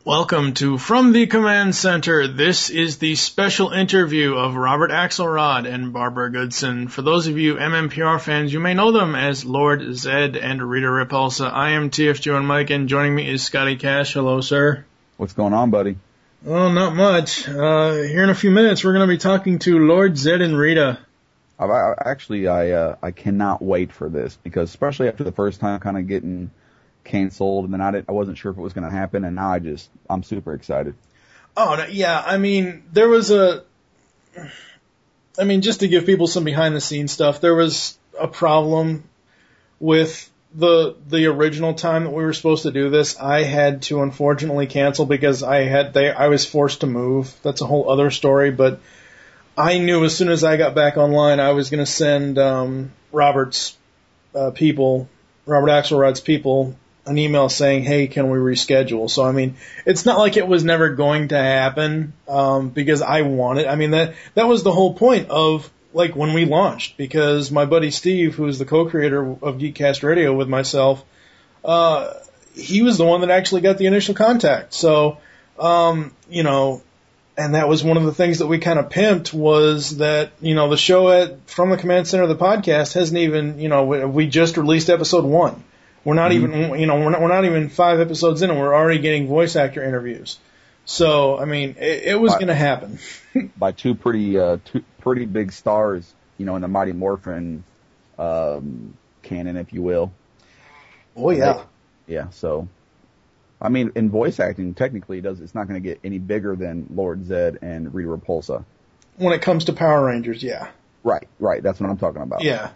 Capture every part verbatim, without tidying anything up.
Welcome to From the Command Center. This is the special interview of Robert Axelrod and Barbara Goodson. For those of you M M P R fans, you may know them as Lord Zed and Rita Repulsa. I am T F G one Mike, and joining me is Scotty Cash. Hello, sir. What's going on, buddy? Well, not much. Uh, here in a few minutes, we're going to be talking to Lord Zed and Rita. I, I, actually, I uh, I cannot wait for this, because especially after the first time kind of getting canceled, and then I, didn't, I wasn't sure if it was going to happen, and now I just, I'm super excited. Oh, no, yeah, I mean, there was a, I mean, just to give people some behind-the-scenes stuff, there was a problem with the the original time that we were supposed to do this. I had to unfortunately cancel because I had they I was forced to move. That's a whole other story, but I knew as soon as I got back online, I was going to send um, Robert's uh, people, Robert Axelrod's people, an email saying, hey, can we reschedule? So, I mean, it's not like it was never going to happen, um, because I wanted, I mean, that, that was the whole point of, like, when we launched, because my buddy Steve, who is the co-creator of Geekcast Radio with myself, uh, he was the one that actually got the initial contact. So, um, you know, and that was one of the things that we kind of pimped was that, you know, the show at From the Command Center, the podcast, hasn't even, you know, we, we just released episode one. We're not mm-hmm. even, you know, we're not, we're not even five episodes in, and we're already getting voice actor interviews. So, I mean, it, it was going to happen. By two pretty, uh, two pretty big stars, you know, in the Mighty Morphin um, canon, if you will. Oh yeah, they, yeah. So, I mean, in voice acting, technically, it does it's not going to get any bigger than Lord Zed and Rita Repulsa. When it comes to Power Rangers, yeah. Right, right. That's what I'm talking about. Yeah.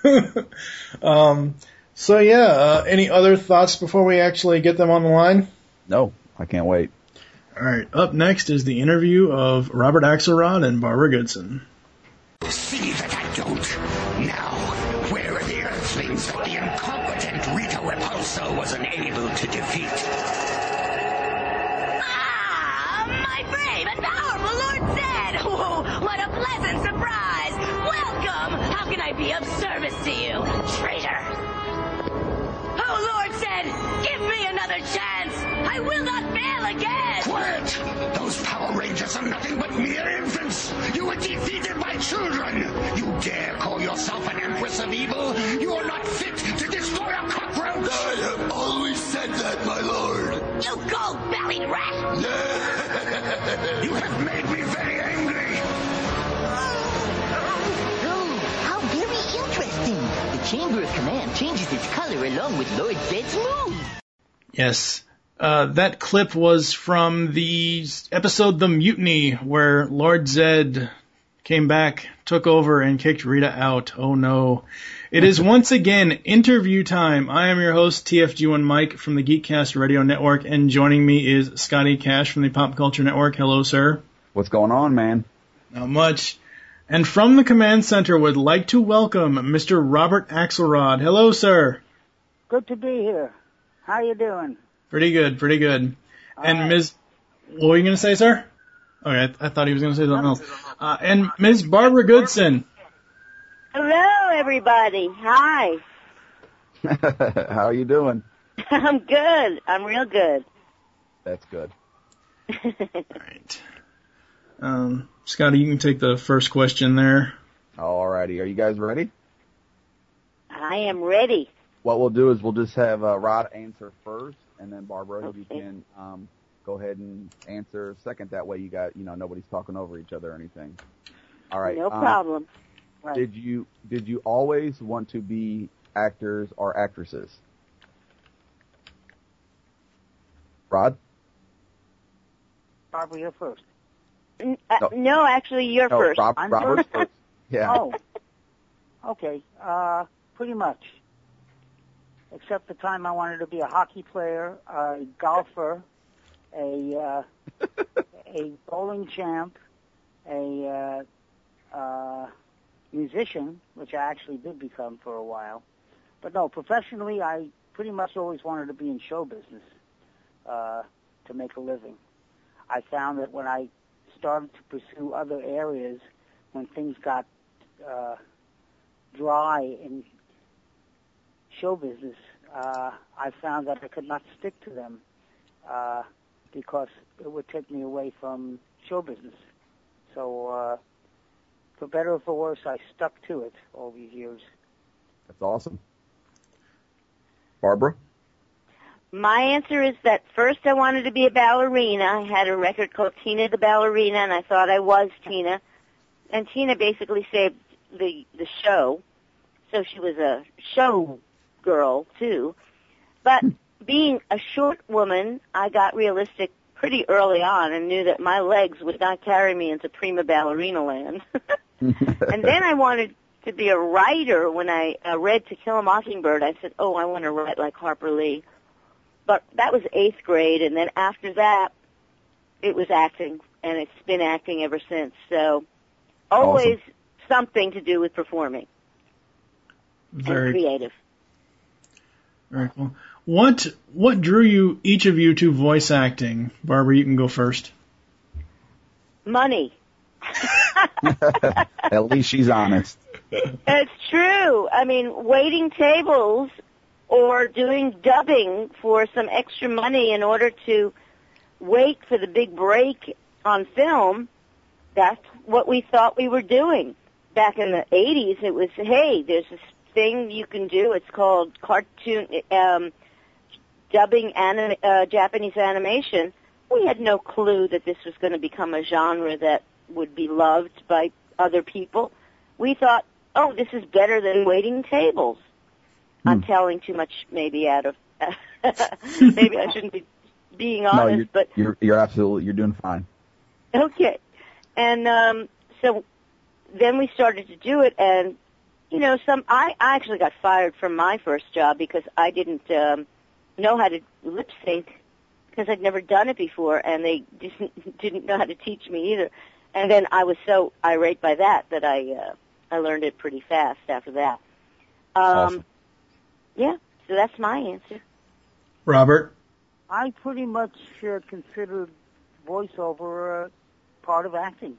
um. So, yeah, uh, any other thoughts before we actually get them on the line? No, I can't wait. All right, up next is the interview of Robert Axelrod and Barbara Goodson. See that I don't. Now, where are the earthlings that the incompetent Rita Repulsa was unable to defeat? Ah, my brave and powerful Lord Zed! Oh, what a pleasant surprise! Welcome! How can I be of service to you, traitor? Oh, Lord Zed, give me another chance! I will not fail again! Quiet! Those Power Rangers are nothing but mere infants! You were defeated by children! You dare call yourself an Empress of Evil? You are not fit to destroy a cockroach! I have always said that, my lord! You gold-bellied rat! You have made me very angry! Oh, how very interesting! The Chamber of Command changes its color along with Lord Zed's mood. Yes. Uh, that clip was from the episode The Mutiny, where Lord Zed came back, took over, and kicked Rita out. Oh no. It is once again interview time. I am your host, T F G one Mike from the Geekcast Radio Network, and joining me is Scotty Cash from the Pop Culture Network. Hello, sir. What's going on, man? Not much. And from the Command Center would like to welcome Mister Robert Axelrod. Hello, sir. Good to be here. How you doing? Pretty good, pretty good. All and right. Miz What were you going to say, sir? Okay, I, th- I thought he was going to say something else. Uh, and Miz Barbara Goodson. Hello, everybody. Hi. How are you doing? I'm good. I'm real good. That's good. All right. Um, Scotty, you can take the first question there. Alrighty. Are you guys ready? I am ready. What we'll do is we'll just have uh, Rod answer first, and then Barbara, Okay. you can um, go ahead and answer second. That way, you got you know nobody's talking over each other or anything. All right. No um, problem. Right. Did you did you always want to be actors or actresses? Rod? Barbara, you're first. N- uh, No. no, actually, you're No, first. Rob, I'm Robert's first. Yeah. Oh. Okay. Uh, pretty much. Except the time I wanted to be a hockey player, a golfer, a uh, a bowling champ, a uh, uh, musician, which I actually did become for a while. But no, professionally, I pretty much always wanted to be in show business uh, to make a living. I found that when I started to pursue other areas, when things got uh, dry in show business, uh, I found that I could not stick to them uh, because it would take me away from show business. So, uh, for better or for worse, I stuck to it all these years. That's awesome. Barbara? My answer is that first I wanted to be a ballerina. I had a record called Tina the Ballerina, and I thought I was Tina. And Tina basically saved the the show, so she was a show girl, too. But being a short woman, I got realistic pretty early on and knew that my legs would not carry me into prima ballerina land. And then I wanted to be a writer. When I uh, read To Kill a Mockingbird, I said, oh, I want to write like Harper Lee. But that was eighth grade, and then after that, it was acting, and it's been acting ever since. So always awesome. Something to do with performing Very, and creative. Very cool. What what drew you, each of you, to voice acting? Barbara, you can go first. Money. At least she's honest. It's true. I mean, waiting tables or doing dubbing for some extra money in order to wait for the big break on film, that's what we thought we were doing. Back in the eighties, it was, hey, there's this thing you can do. It's called cartoon, um, dubbing anim- uh, Japanese animation. We had no clue that this was going to become a genre that would be loved by other people. We thought, oh, this is better than waiting tables. Hmm. I'm telling too much, maybe out of, maybe I shouldn't be being honest, no, you're, but you're you're absolutely, you're doing fine. Okay, and um, so then we started to do it, and you know, some I, I actually got fired from my first job because I didn't um, know how to lip sync because I'd never done it before, and they didn't didn't know how to teach me either. And then I was so irate by that that I uh, I learned it pretty fast after that. Um, awesome. Yeah, so that's my answer. Robert? I pretty much uh, considered voiceover uh, part of acting.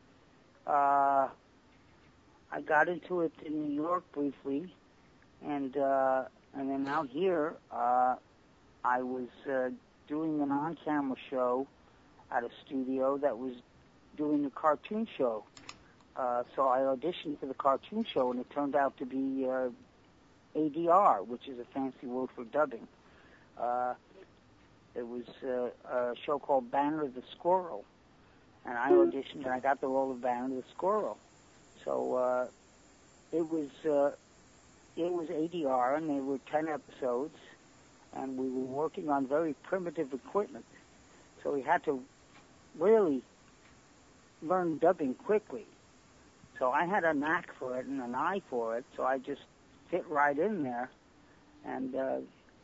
Uh, I got into it in New York briefly, and uh, and then out here, uh, I was uh, doing an on-camera show at a studio that was doing a cartoon show. Uh, so I auditioned for the cartoon show, and it turned out to be uh, A D R, which is a fancy word for dubbing. Uh, it was uh, a show called Banner the Squirrel, and I auditioned, and I got the role of Banner the Squirrel. So uh, it was uh, it was A D R, and there were ten episodes, and we were working on very primitive equipment. So we had to really learn dubbing quickly. So I had a knack for it and an eye for it, so I just fit right in there, and uh,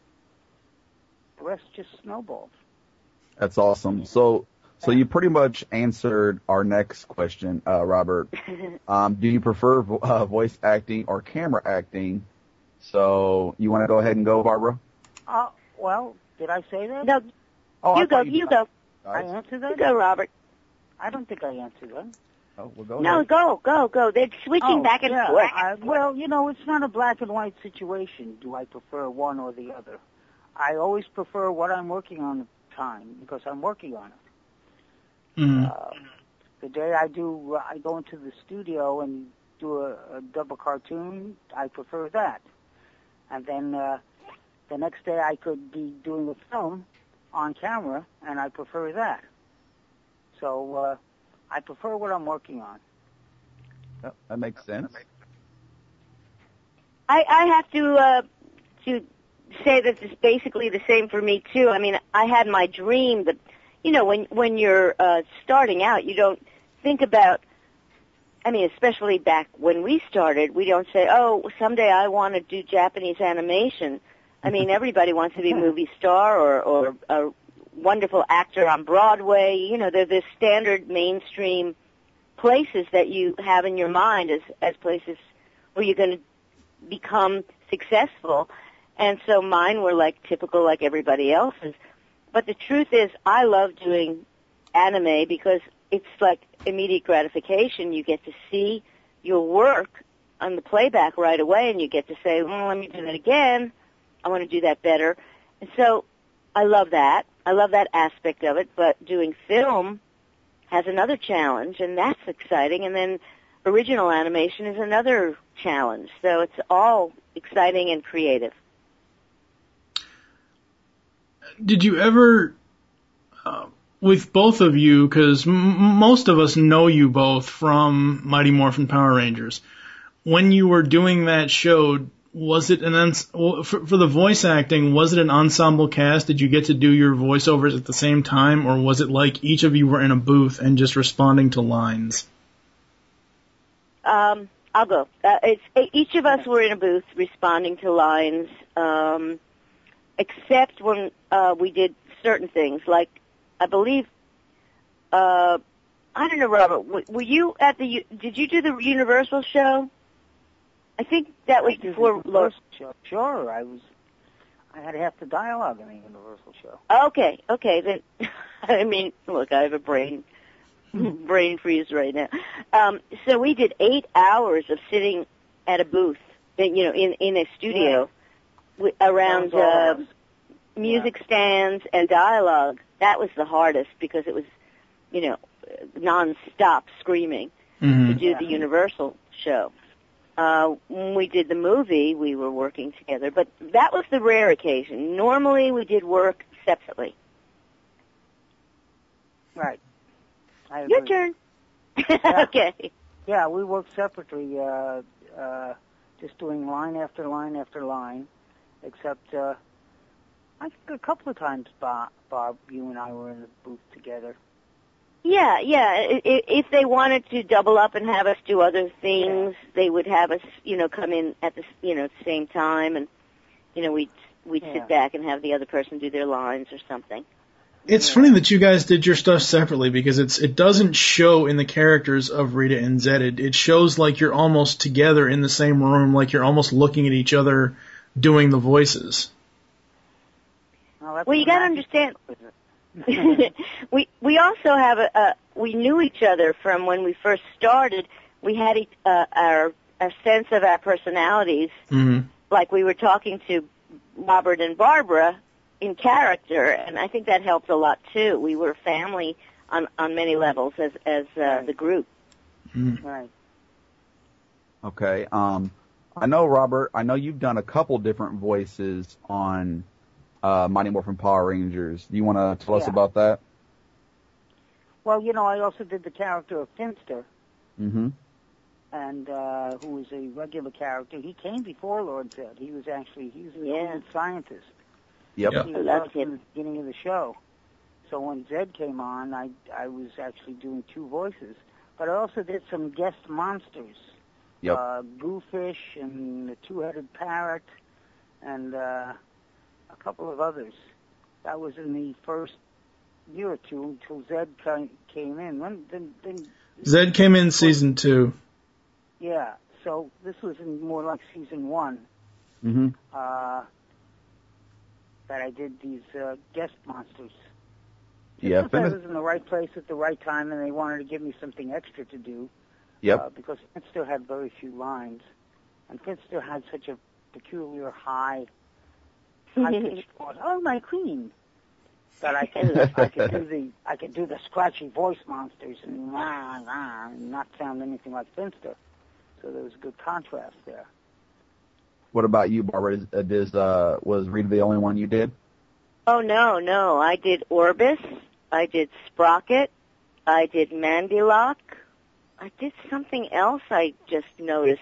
the rest just snowballed. That's awesome. So, so you pretty much answered our next question, uh, Robert. Um, do you prefer vo- uh, voice acting or camera acting? So, you want to go ahead and go, Barbara? Uh, well, did I say that? No, Oh, you I go, thought you go. I answered that? You go, Robert. I don't think I answered that. Oh, well, go No, ahead. go, go, go. They're switching Oh, back and yeah, forth. I, well, you know, it's not a black and white situation. Do I prefer one or the other? I always prefer what I'm working on at the time because I'm working on it. Mm-hmm. Uh, the day I do, uh, I go into the studio and do a, a double cartoon, I prefer that. And then uh, the next day I could be doing a film on camera, and I prefer that. So uh, I prefer what I'm working on. Yep, that makes sense. I, I have to uh, to say that it's basically the same for me too. I mean, I had my dream that, you know, when when you're uh, starting out, you don't think about. I mean, especially back when we started, we don't say, "Oh, someday I want to do Japanese animation." I mean, everybody wants to be a movie star or or a wonderful actor on Broadway. You know, they're the standard mainstream places that you have in your mind as as places where you're going to become successful. And so mine were like typical like everybody else's. But the truth is I love doing anime because it's like immediate gratification. You get to see your work on the playback right away, and you get to say, well, let me do that again. I want to do that better. And so I love that. I love that aspect of it, but doing film has another challenge, and that's exciting. And then original animation is another challenge. So it's all exciting and creative. Did you ever, uh, with both of you, because m- most of us know you both from Mighty Morphin Power Rangers, when you were doing that show, was it an uns- for, for the voice acting, was it an ensemble cast? Did you get to do your voiceovers at the same time, or was it like each of you were in a booth and just responding to lines? Um, I'll go. Uh, it's each of us were in a booth responding to lines, um, except when uh, we did certain things. Like, I believe, uh, I don't know, Robert. W- were you at the? Did you do the Universal show? I think that was before. Lo- show. Sure, I was. I had half the dialogue in the Universal show. Okay, okay. Then, I mean, look, I have a brain. brain freeze right now. Um, so we did eight hours of sitting at a booth, you know, in in a studio yeah. with, around uh, music yeah. stands and dialogue. That was the hardest because it was, you know, non-stop screaming mm-hmm. to do yeah. the Universal show. Uh, when we did the movie, we were working together, but that was the rare occasion. Normally, we did work separately. Right. I Your turn. Yeah. Okay. Yeah, we worked separately, uh, uh, just doing line after line after line, except uh, I think a couple of times, Bob, Bob, you and I were in the booth together. Yeah, yeah. If, if they wanted to double up and have us do other things, yeah. they would have us, you know, come in at the, you know, at the same time, and you know, we'd we'd yeah. sit back and have the other person do their lines or something. It's funny that you guys did your stuff separately because it's it doesn't show in the characters of Rita and Zed. It, it shows like you're almost together in the same room, like you're almost looking at each other doing the voices. Well, well you got to understand. we we also have a, a we knew each other from when we first started. We had uh, our our sense of our personalities, mm-hmm. like we were talking to Robert and Barbara in character, and I think that helped a lot too. We were family on on many levels as as uh, right. the group. Mm. Right. Okay. Um, I know Robert. I know you've done a couple different voices on uh, Mighty Morphin Power Rangers. Do you want to tell yeah. us about that? Well, you know, I also did the character of Finster. Mm-hmm. And uh, who was a regular character. He came before Lord Zed. He was actually he was a yeah. scientist. Yep. He was out in the beginning of the show. So when Zed came on, I I was actually doing two voices. But I also did some guest monsters. Yep. Uh, Goofish and the two-headed parrot and uh, a couple of others. That was in the first year or two until Zed came in. When, then, then Zed came in season two. Yeah. So this was in more like season one. Mm-hmm. Uh, that I did these uh, guest monsters. Just yeah, because I was in the right place at the right time, and they wanted to give me something extra to do. Yep. Uh, because Finster had very few lines, and Finster had such a peculiar high, high-pitched voice. Oh, my queen! That I could I could do the I could do the scratchy voice monsters and, rah, rah, and not sound anything like Finster. So there was a good contrast there. What about you, Barbara? Is, uh, does, uh, was Rita the only one you did? Oh, no, no. I did Orbis. I did Sprocket. I did Mandilock. I did something else I just noticed.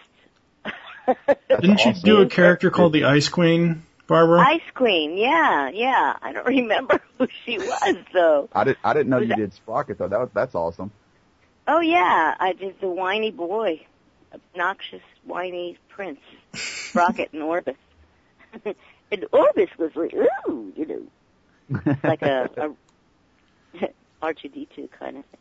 Didn't you awesome. do a character called the Ice Queen, Barbara? Ice Queen, yeah, yeah. I don't remember who she was, though. I, did, I didn't know was you that... did Sprocket, though. That was, that's awesome. Oh, yeah. I did the whiny boy. Obnoxious, whiny prince. Sprocket and Orbis. And Orbis was like, ooh, you know, like a, a R two D two kind of thing.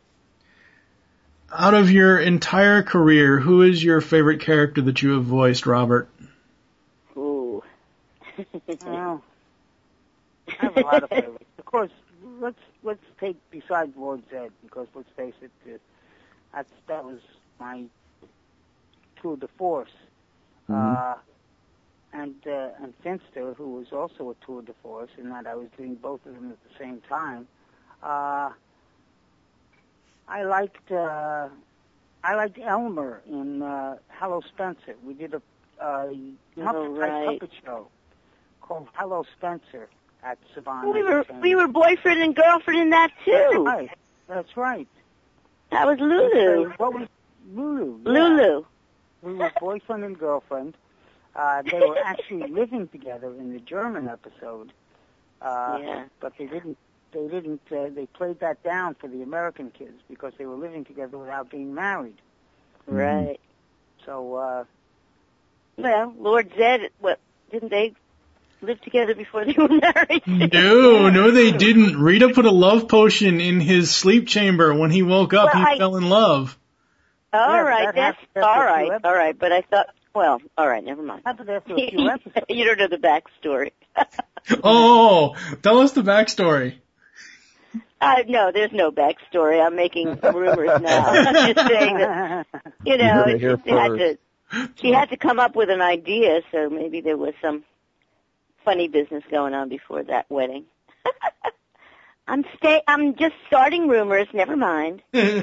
Out of your entire career, who is your favorite character that you have voiced, Robert? Ooh. Well, I have a lot of favorites. Of course, let's let's take besides Lord Zed, because let's face it, uh, that's that was my tour de force. Mm-hmm. Uh, and uh, and Finster, who was also a tour de force, in that I was doing both of them at the same time. Uh, I liked uh, I liked Elmer in uh, Hello Spencer. We did a uh, Muppet right. puppet show called Hello Spencer at Saban. We were we were boyfriend and girlfriend in that too. That's right. That's right. That was Lulu. What was Lulu? Yeah. Lulu. We were boyfriend and girlfriend. Uh, they were actually living together in the German episode. Uh, Yeah. But they didn't. They didn't. Uh, they played that down for the American kids because they were living together without being married. Right. So. Uh, Well, Lord Zed, what, didn't they live together before they were married? No, no, they didn't. Rita put a love potion in his sleep chamber. When he woke up, Well, he I- fell in love. all Yeah, right, that that's, happened after all a few right, episodes. all right. But I thought, well, all right, never mind. happened after a few episodes. You don't know the backstory. Oh, tell us the backstory. Uh, no, there's no backstory. I'm making rumors now. I'm just saying that, you know, heard it here she had first. to, she had to come up with an idea, so maybe there was some funny business going on before that wedding. I'm stay. I'm just starting rumors. Never mind.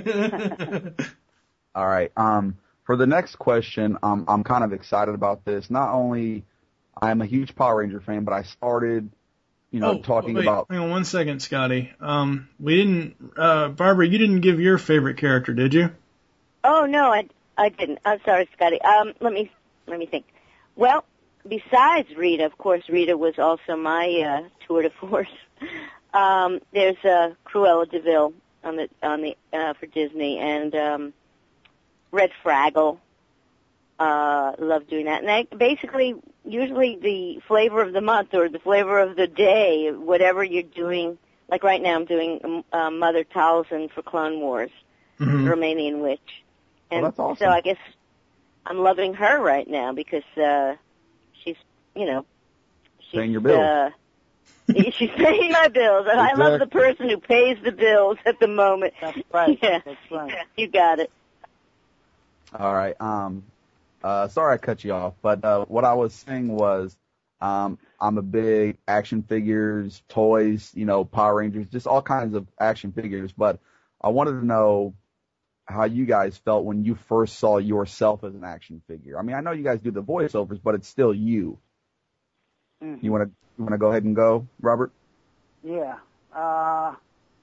All right. Um, for the next question, um, I'm kind of excited about this. Not only I'm a huge Power Ranger fan, but I started, you know, Oh, talking wait, about. Hang on one second, Scotty. Um, we didn't, uh, Barbara, you didn't give your favorite character, did you? Oh no, I I didn't. I'm sorry, Scotty. Um, let me let me think. Well, besides Rita, of course, Rita was also my uh, tour de force. Um, there's uh, Cruella de Vil on the on the uh, for Disney, and um, Red Fraggle. Uh, love doing that. And I, basically, usually the flavor of the month or the flavor of the day, whatever you're doing. Like right now, I'm doing um, uh, Mother Talzin for Clone Wars, Mm-hmm. Romanian witch. Oh, And that's awesome. so I guess I'm loving her right now because uh, she's, you know, she's, Paying your bills. Uh, she's paying my bills. And I love the Exactly. person who pays the bills at the moment. That's right. Yeah, That's right. you got it. All right. Um, uh, sorry I cut you off, but uh, what I was saying was, um, I'm a big action figures, toys, you know, Power Rangers, just all kinds of action figures. But I wanted to know how you guys felt when you first saw yourself as an action figure. I mean, I know you guys do the voiceovers, but it's still you. Mm-hmm. You want to you want to go ahead and go, Robert? Yeah. Uh,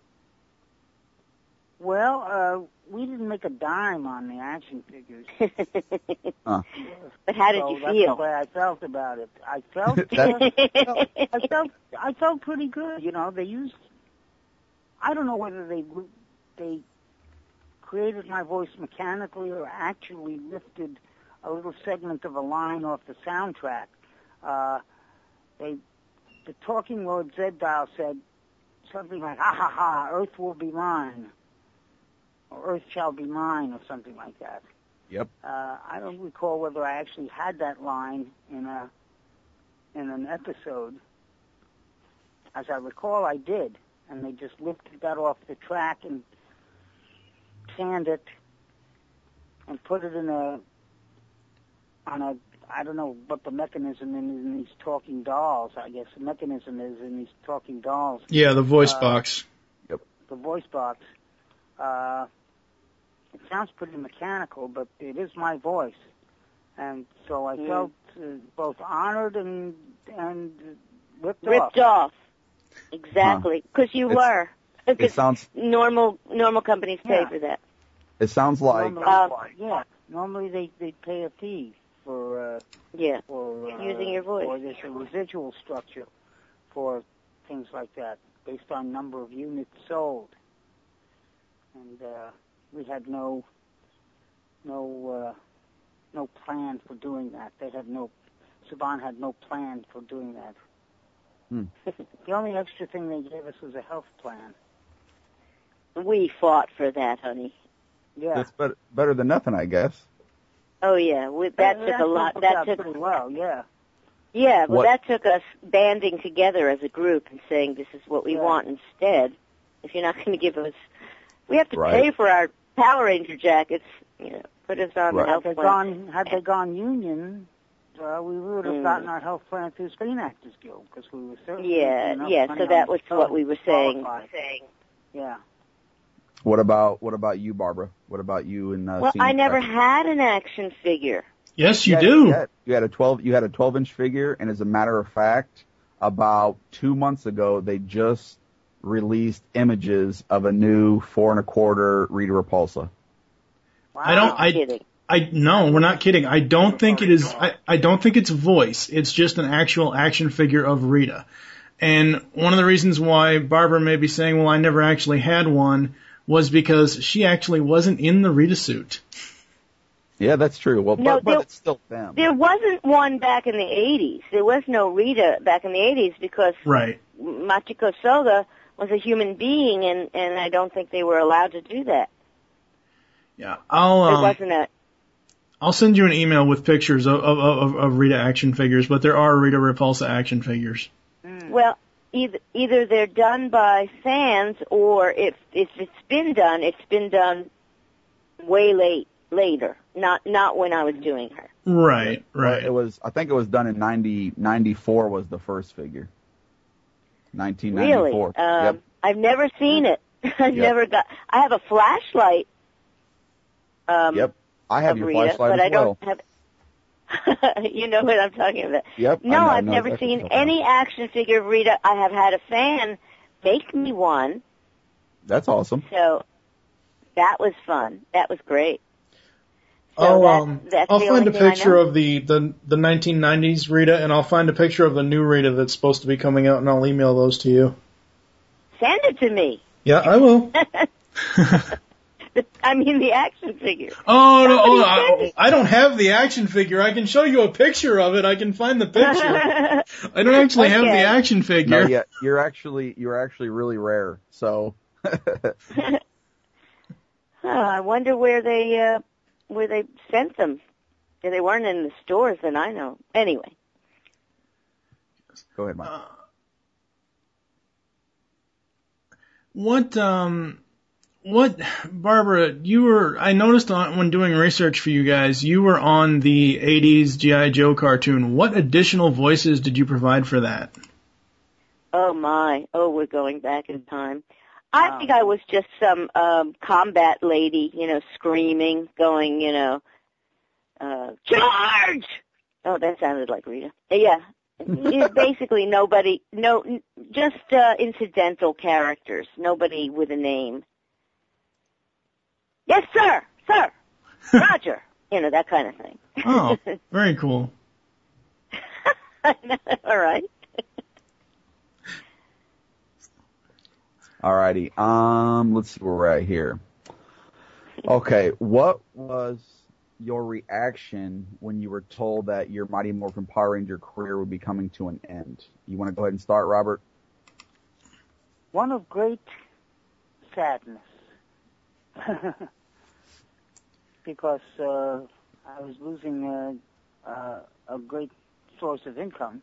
well, uh, we didn't make a dime on the action figures. Huh. But how did so you that's feel? the way I felt about it. I felt, uh, That- I felt, I felt pretty good. You know, they used. I don't know whether they they created my voice mechanically or actually lifted a little segment of a line off the soundtrack. Uh, they, the talking Lord Zed Dial said something like, "Ha ha ha! Earth will be mine," or "Earth shall be mine," or something like that. Yep. Uh, I don't recall whether I actually had that line in a in an episode. As I recall, I did, and they just lifted that off the track and canned it and put it in a on a I don't know what the mechanism is in these talking dolls. I guess the mechanism is in these talking dolls. Yeah, the voice Uh, box. The voice box. Uh, it sounds pretty mechanical, but it is my voice, and so I Mm. felt uh, both honored and and ripped, Ripped off. Exactly. Because you It's- were. It 'Cause sounds normal normal companies pay Yeah. for that. it sounds like Normally, Uh, yeah, normally they they pay a fee for uh, Yeah. for uh, Using your voice. or there's a residual structure for things like that based on number of units sold, and uh, we had no no uh, no plan for doing that. They had no Saban had no plan for doing that. Hmm. The only extra thing they gave us was a health plan. We fought for that, honey. Yeah, that's better, better than nothing, I guess. Oh yeah, we, that took a lot. worked That out took pretty well. Yeah. yeah, well What- that took us banding together as a group and saying this is what we Yeah. want instead. If you're not going to give us, we have to Right. pay for our Power Ranger jackets. You know, put us on Right. the health Had they plan. gone, had they gone union, uh, we would have Mm. gotten our health plan through Screen Actors Guild because we were certainly Yeah, enough yeah. money So on that the was show what we were to saying. qualify. Yeah. What about what about you, Barbara? What about you and uh, Well, Scene I never Actors? had an action figure. Yes, you had, do. You had, you had a twelve. You had a twelve inch figure, and as a matter of fact, about two months ago, they just released images of a new four and a quarter Rita Repulsa. Wow. I don't. I. Kidding. I no, we're not kidding. I don't think it is. I, I don't think it's voice. It's just an actual action figure of Rita. And one of the reasons why Barbara may be saying, "Well, I never actually had one," was because she actually wasn't in the Rita suit. Yeah, that's true. Well, No, but, but there- it's still them. There wasn't one back in the eighties. There was no Rita back in the eighties because Right. Machiko Soga was a human being, and, and I don't think they were allowed to do that. Yeah. I'll. There Um, wasn't a... I'll send you an email with pictures of, of, of, of Rita action figures, but there are Rita Repulsa action figures. Well, either either they're done by fans, or if if it's been done, it's been done way late later, not not when I was doing her. Right, Well, right. It was. I think it was done in ninety, ninety-four was the first figure. nineteen ninety-four. Really, um, Yep. I've never seen it. I've Yep. never got. I have a flashlight. Um, Yep. I have of your Rita, flashlight but as I well. don't have. You know what I'm talking about. Yep. I No, know- I I've know never exactly seen what you're talking any action figure of Rita. I have had a fan make me one, about. That's awesome. so that was fun. That was great. So I'll that, um that's I'll the find only a thing I picture know. of the, the the nineteen nineties Rita, and I'll find a picture of the new Rita that's supposed to be coming out, and I'll email those to you. Send it to me. Yeah, I will. The- I mean, the action figure. Oh no! Oh, Somebody send I, it. I don't have the action figure. I can show you a picture of it. I can find the picture. I don't actually have the Okay. action figure. No, yeah, you're actually you're actually really rare. So Oh, I wonder where they uh, where they sent them. Yeah, they weren't in the stores that I know. Anyway, go ahead, Mike. Uh, What um what Barbara, you were I noticed on when doing research for you guys, you were on the eighties G I. Joe cartoon. What additional voices did you provide for that? oh my, oh we're going back in time. I think I was just some um, combat lady, you know, screaming, going, you know, uh, charge! Oh, that sounded like Rita. Yeah. It's basically nobody, no, n- just uh, incidental characters, nobody with a name. Yes, sir, sir, Roger, you know, that kind of thing. Oh, very cool. All right. Alrighty. Um, let's see where we're at here. Okay, what was your reaction when you were told that your Mighty Morphin Power Ranger career would be coming to an end? You want to go ahead and start, Robert? One of great sadness. Because uh, I was losing uh, uh, a great source of income.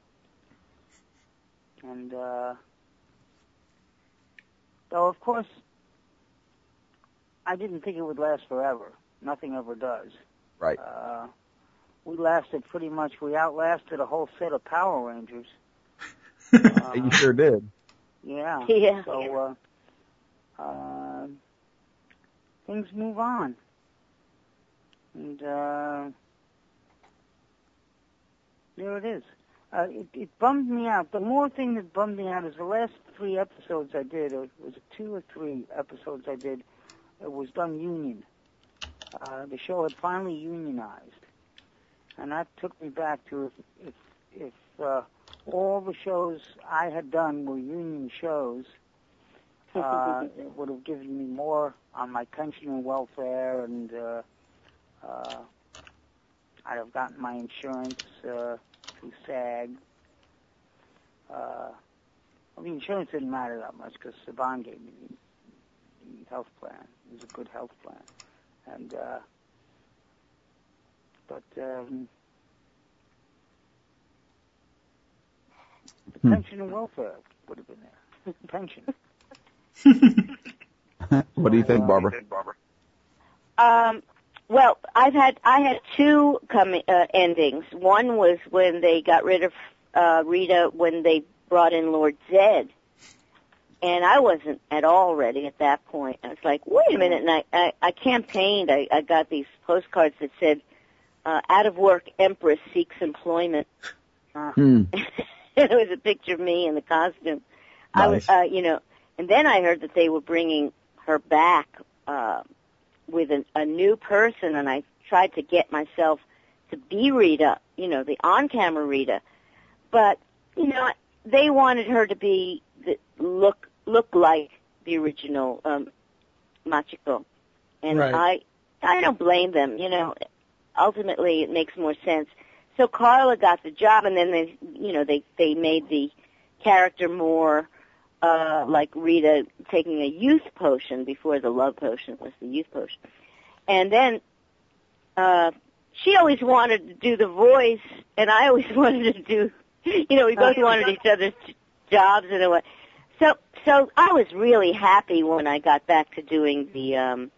And, uh, though, of course, I didn't think it would last forever. Nothing ever does. Right. Uh, we lasted pretty much, we outlasted a whole set of Power Rangers. Uh, You sure did. yeah. Yeah. So, uh, uh, things move on. And, uh, there it is. Uh, it, it bummed me out. The more thing that bummed me out is the last three episodes I did, or was it two or three episodes I did, it was done union. Uh, the show had finally unionized. And that took me back to if, if, if uh, all the shows I had done were union shows, uh, it would have given me more on my pension and welfare, and uh, uh, I'd have gotten my insurance uh, through SAG. Uh, well, the insurance didn't matter that much because Saban gave me the, the health plan. It was a good health plan. And, uh, but, um, the Hmm. pension and welfare would have been there. Pension. What do you think, Barbara? Um, Well, I've had I had two coming uh, endings. One was when they got rid of uh, Rita when they brought in Lord Zed, and I wasn't at all ready at that point. I was like, wait a minute, and I I, I campaigned. I, I got these postcards that said, uh, "Out of work Empress seeks employment." Uh, Hmm. It was a picture of me in the costume. I was, Nice. uh, you know, and then I heard that they were bringing her back. Uh, with an, a new person, and I tried to get myself to be Rita, you know, the on-camera Rita. But, you know, they wanted her to be, the, look look like the original um, Machiko. And Right. I I don't blame them, you know. Ultimately, it makes more sense. So Carla got the job, and then they, you know, they, they made the character more Uh, like Rita taking a youth potion before the love potion was the youth potion. And then, uh, she always wanted to do the voice, and I always wanted to do, you know, we both wanted each other's jobs in a way. So, so I was really happy when I got back to doing the, um,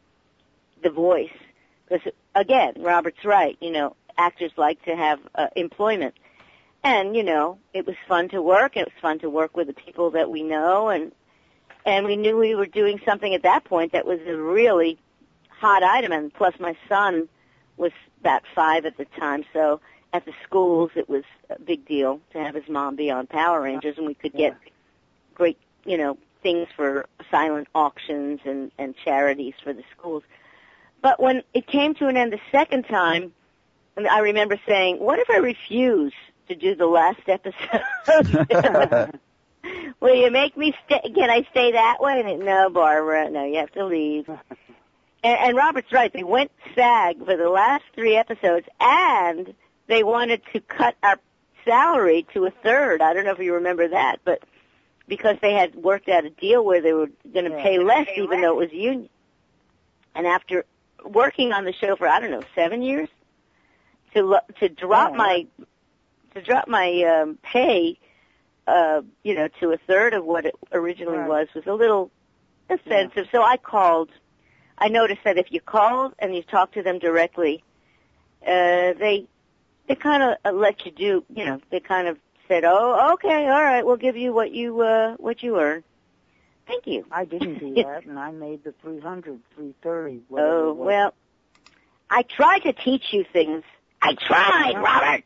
the voice. Because, again, Robert's right, you know, actors like to have, uh, employment. And, you know, it was fun to work. It was fun to work with the people that we know. And and we knew we were doing something at that point that was a really hot item. And plus my son was about five at the time. So at the schools it was a big deal to have his mom be on Power Rangers. And we could get great, you know, things for silent auctions and, and charities for the schools. But when it came to an end the second time, and I remember saying, what if I refuse to do the last episode? Will you make me stay? Can I stay that way? And, no, Barbara, no, you have to leave. And, and Robert's right. They went SAG for the last three episodes, and they wanted to cut our salary to a third. I don't know if you remember that, but because they had worked out a deal where they were going to Yeah. pay less, Pay even less. though it was union. And after working on the show for, I don't know, seven years, to lo- to drop Yeah. my to drop my um, pay, uh, you know, to a third of what it originally Right. was was a little offensive. So I called. I noticed that if you called and you talked to them directly, uh, they they kind of uh, let you do. You know, they kind of said, "Oh, okay, all right, we'll give you what you uh, what you earn." Thank you. I didn't do that, and I made the three hundred, three thirty. Oh, well, I tried to teach you things. I tried, Robert.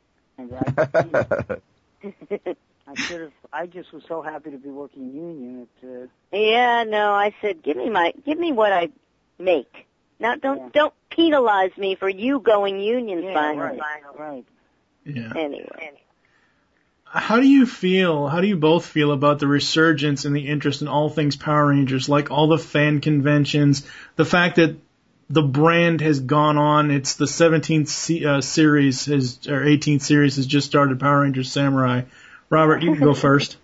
I, I should have. I just was so happy to be working union. It, uh, Yeah, no, I said, give me my, give me what I make. Now, don't Yeah. don't penalize me for you going union yeah, finally. right, right. Yeah. Anyway, How do you feel, how do you both feel about the resurgence in the interest in all things Power Rangers, like all the fan conventions, the fact that the brand has gone on, it's the seventeenth se- uh, series, has, or eighteenth series has just started, Power Rangers Samurai. Robert, you can go first.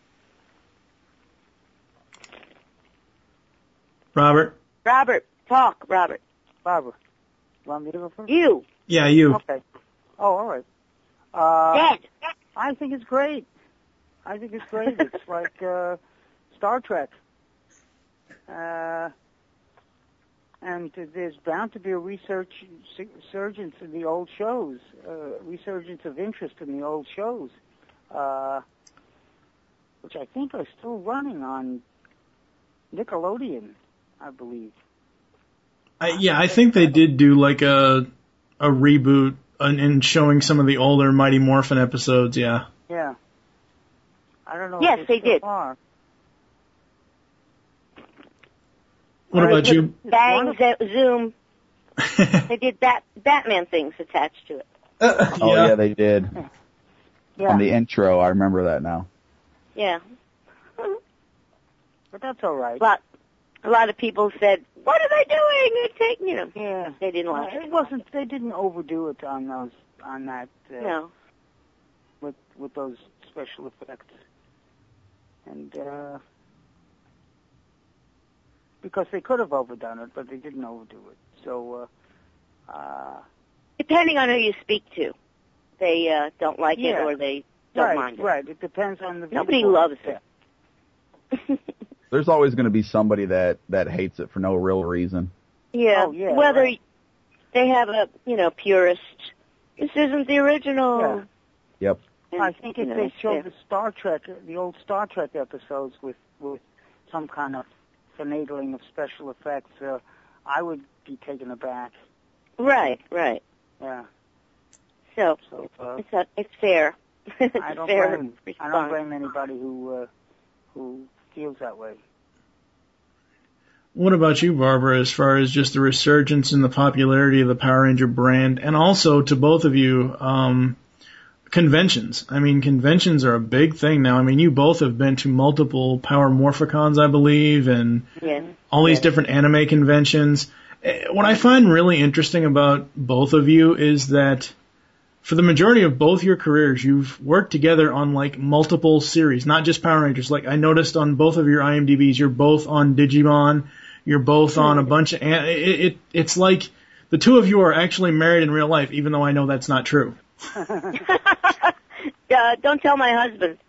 Robert? Robert, talk, Robert. Barbara, want me to go first? You, Yeah, you. Okay. Oh, all right. Uh, Dad. I think it's great. I think it's great. It's like uh, Star Trek. Uh, and there's bound to be a research resurgence in the old shows, uh, resurgence of interest in the old shows, uh, which I think are still running on Nickelodeon, I believe. I, yeah, I think they did do like a a reboot and, and showing some of the older Mighty Morphin episodes, yeah. Yeah. I don't know Yes, if they still did. Are. What They about put you? Bang, Z- Zoom. They did bat- Batman things attached to it. Uh, Oh yeah, they did. Yeah, On the intro, I remember that now. Yeah. but that's all right. A lot, a lot of people said, what are they doing? They're taking, you know, Yeah. they didn't like Uh, it. it wasn't. They didn't overdo it on those on that uh, No. with with those special effects, and uh, because they could have overdone it, but they didn't overdo it. So, uh, uh, Depending on who you speak to, they uh, don't like Yeah. it or they don't right, mind it. right. It depends on the. Nobody viewpoint. loves it. There's always going to be somebody that that hates it for no real reason. Yeah. Oh, yeah, Whether right. they have a, you know, purist, this isn't the original. Yeah. Yep. And, I think if you know, they showed yeah. the Star Trek, the old Star Trek episodes with, with some kind of finagling of special effects, uh, I would be taken aback. Right, right. Yeah. So, So uh, it's, a, it's fair. it's I don't fair blame I response. don't blame anybody who uh, who feels that way. What about you, Barbara, as far as just the resurgence in the popularity of the Power Ranger brand, and also to both of you, um, conventions? I mean, conventions are a big thing now. I mean, you both have been to multiple Power Morphicons, I believe, and Yes. all these Yes. different anime conventions. Eh, What I find really interesting about both of you is that for the majority of both your careers, you've worked together on like multiple series, not just Power Rangers. Like I noticed on both of your I M D Bs, you're both on Digimon. You're both on a bunch of, an- it, it, it's like the two of you are actually married in real life, even though I know that's not true. uh, don't tell my husband.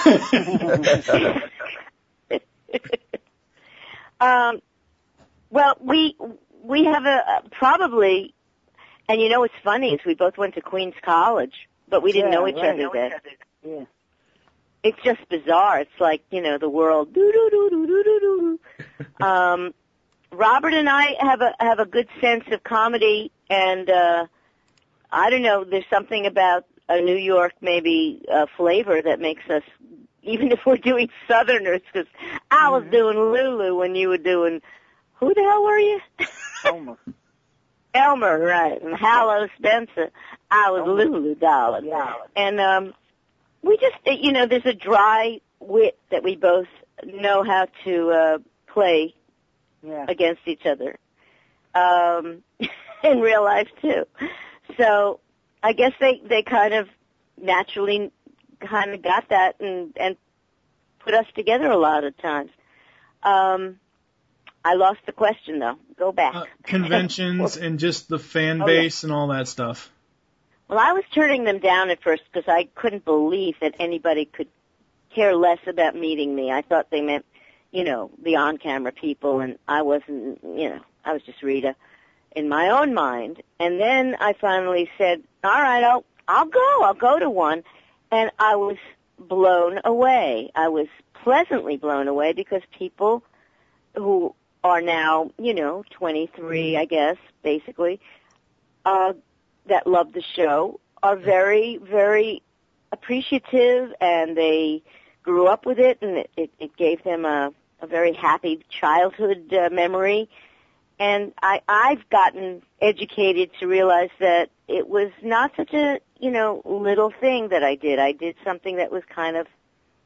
um, well, we we have a, a probably, and you know what's funny is we both went to Queens College, but we didn't Yeah, know each right. other then. Yeah. It's just bizarre. It's like, you know, the world. Doo doo doo doo doo doo doo. Um, Robert and I have a have a good sense of comedy, and uh, I don't know. There's something about a New York maybe uh, flavor that makes us, even if we're doing Southerners, because I was doing Lulu when you were doing. Who the hell were you? Elmer. Elmer, right? And Hallow Spencer. I was Lulu, darling. Yeah. And um, we just, you know, there's a dry wit that we both know how to uh, play Yeah. against each other um, in real life too. So I guess they they kind of naturally kind of got that and and put us together a lot of times. Um, I lost the question though. Go back. Uh, conventions and just the fan Oh, base and all that stuff. Well, I was turning them down at first because I couldn't believe that anybody could care less about meeting me. I thought they meant, you know, the on-camera people, and I wasn't, you know, I was just Rita in my own mind. And then I finally said, all right, I'll, I'll go, I'll go to one. And I was blown away. I was pleasantly blown away because people who are now, you know, twenty-three, I guess, basically, uh, that love the show are very, very appreciative, and they grew up with it, and it, it, it gave them a, a very happy childhood uh, memory. And I, I've gotten educated to realize that it was not such a, you know, little thing that I did. I did something that was kind of,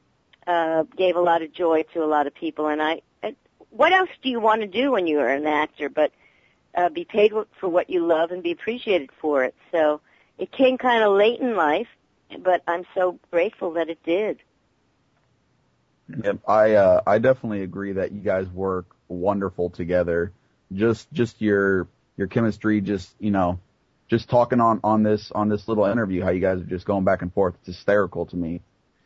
uh, gave a lot of joy to a lot of people. And I, I what else do you want to do when you're an actor but uh, be paid for what you love and be appreciated for it? So it came kind of late in life, but I'm so grateful that it did. Yep, I uh, I definitely agree that you guys work wonderful together. Just just your your chemistry, just you know, just talking on, on this on this little interview, how you guys are just going back and forth. It's hysterical to me.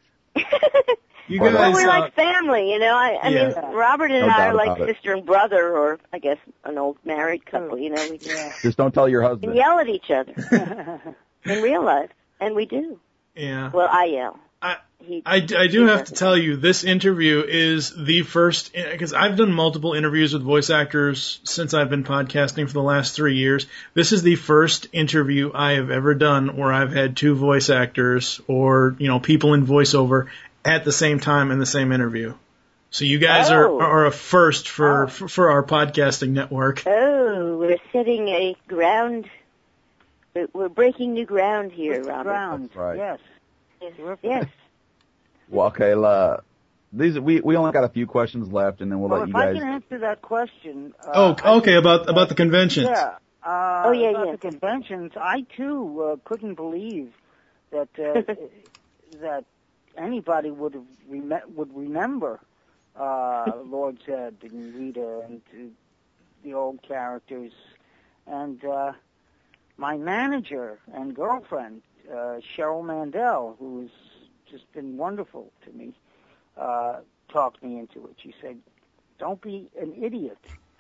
You Well, Well, guys, we're uh, like family, you know. I, I Yeah. mean, Robert and No I doubt are like about it. sister and brother, or I guess an old married couple. You know, we Yeah. Just don't tell your can husband. yell at each other in real life, and we do. yeah. Well, I yell. I- He, I, I do he have to doesn't. tell you, this interview is the first, because I've done multiple interviews with voice actors since I've been podcasting for the last three years. This is the first interview I have ever done where I've had two voice actors or, you know, people in voiceover at the same time in the same interview. So you guys Oh. are, are a first for, Oh. for, for our podcasting network. Oh, we're setting a ground. we're- We're breaking new ground here, With the Robert. ground. That's right. Yes. Yes. Terrific. yes. Well, okay, uh, these we we only got a few questions left, and then we'll Well, let if you I guys. can answer that question. Uh, Oh, I okay, think about that- about the conventions. Yeah. Uh, Oh, yeah, about yeah. the conventions, I too uh, couldn't believe that uh, that anybody would have rem- would remember uh, Lord Zed and Rita and uh, the old characters, and uh, my manager and girlfriend uh, Cheryl Mandel, who has just been wonderful to me, uh, talked me into it. She said, "Don't be an idiot.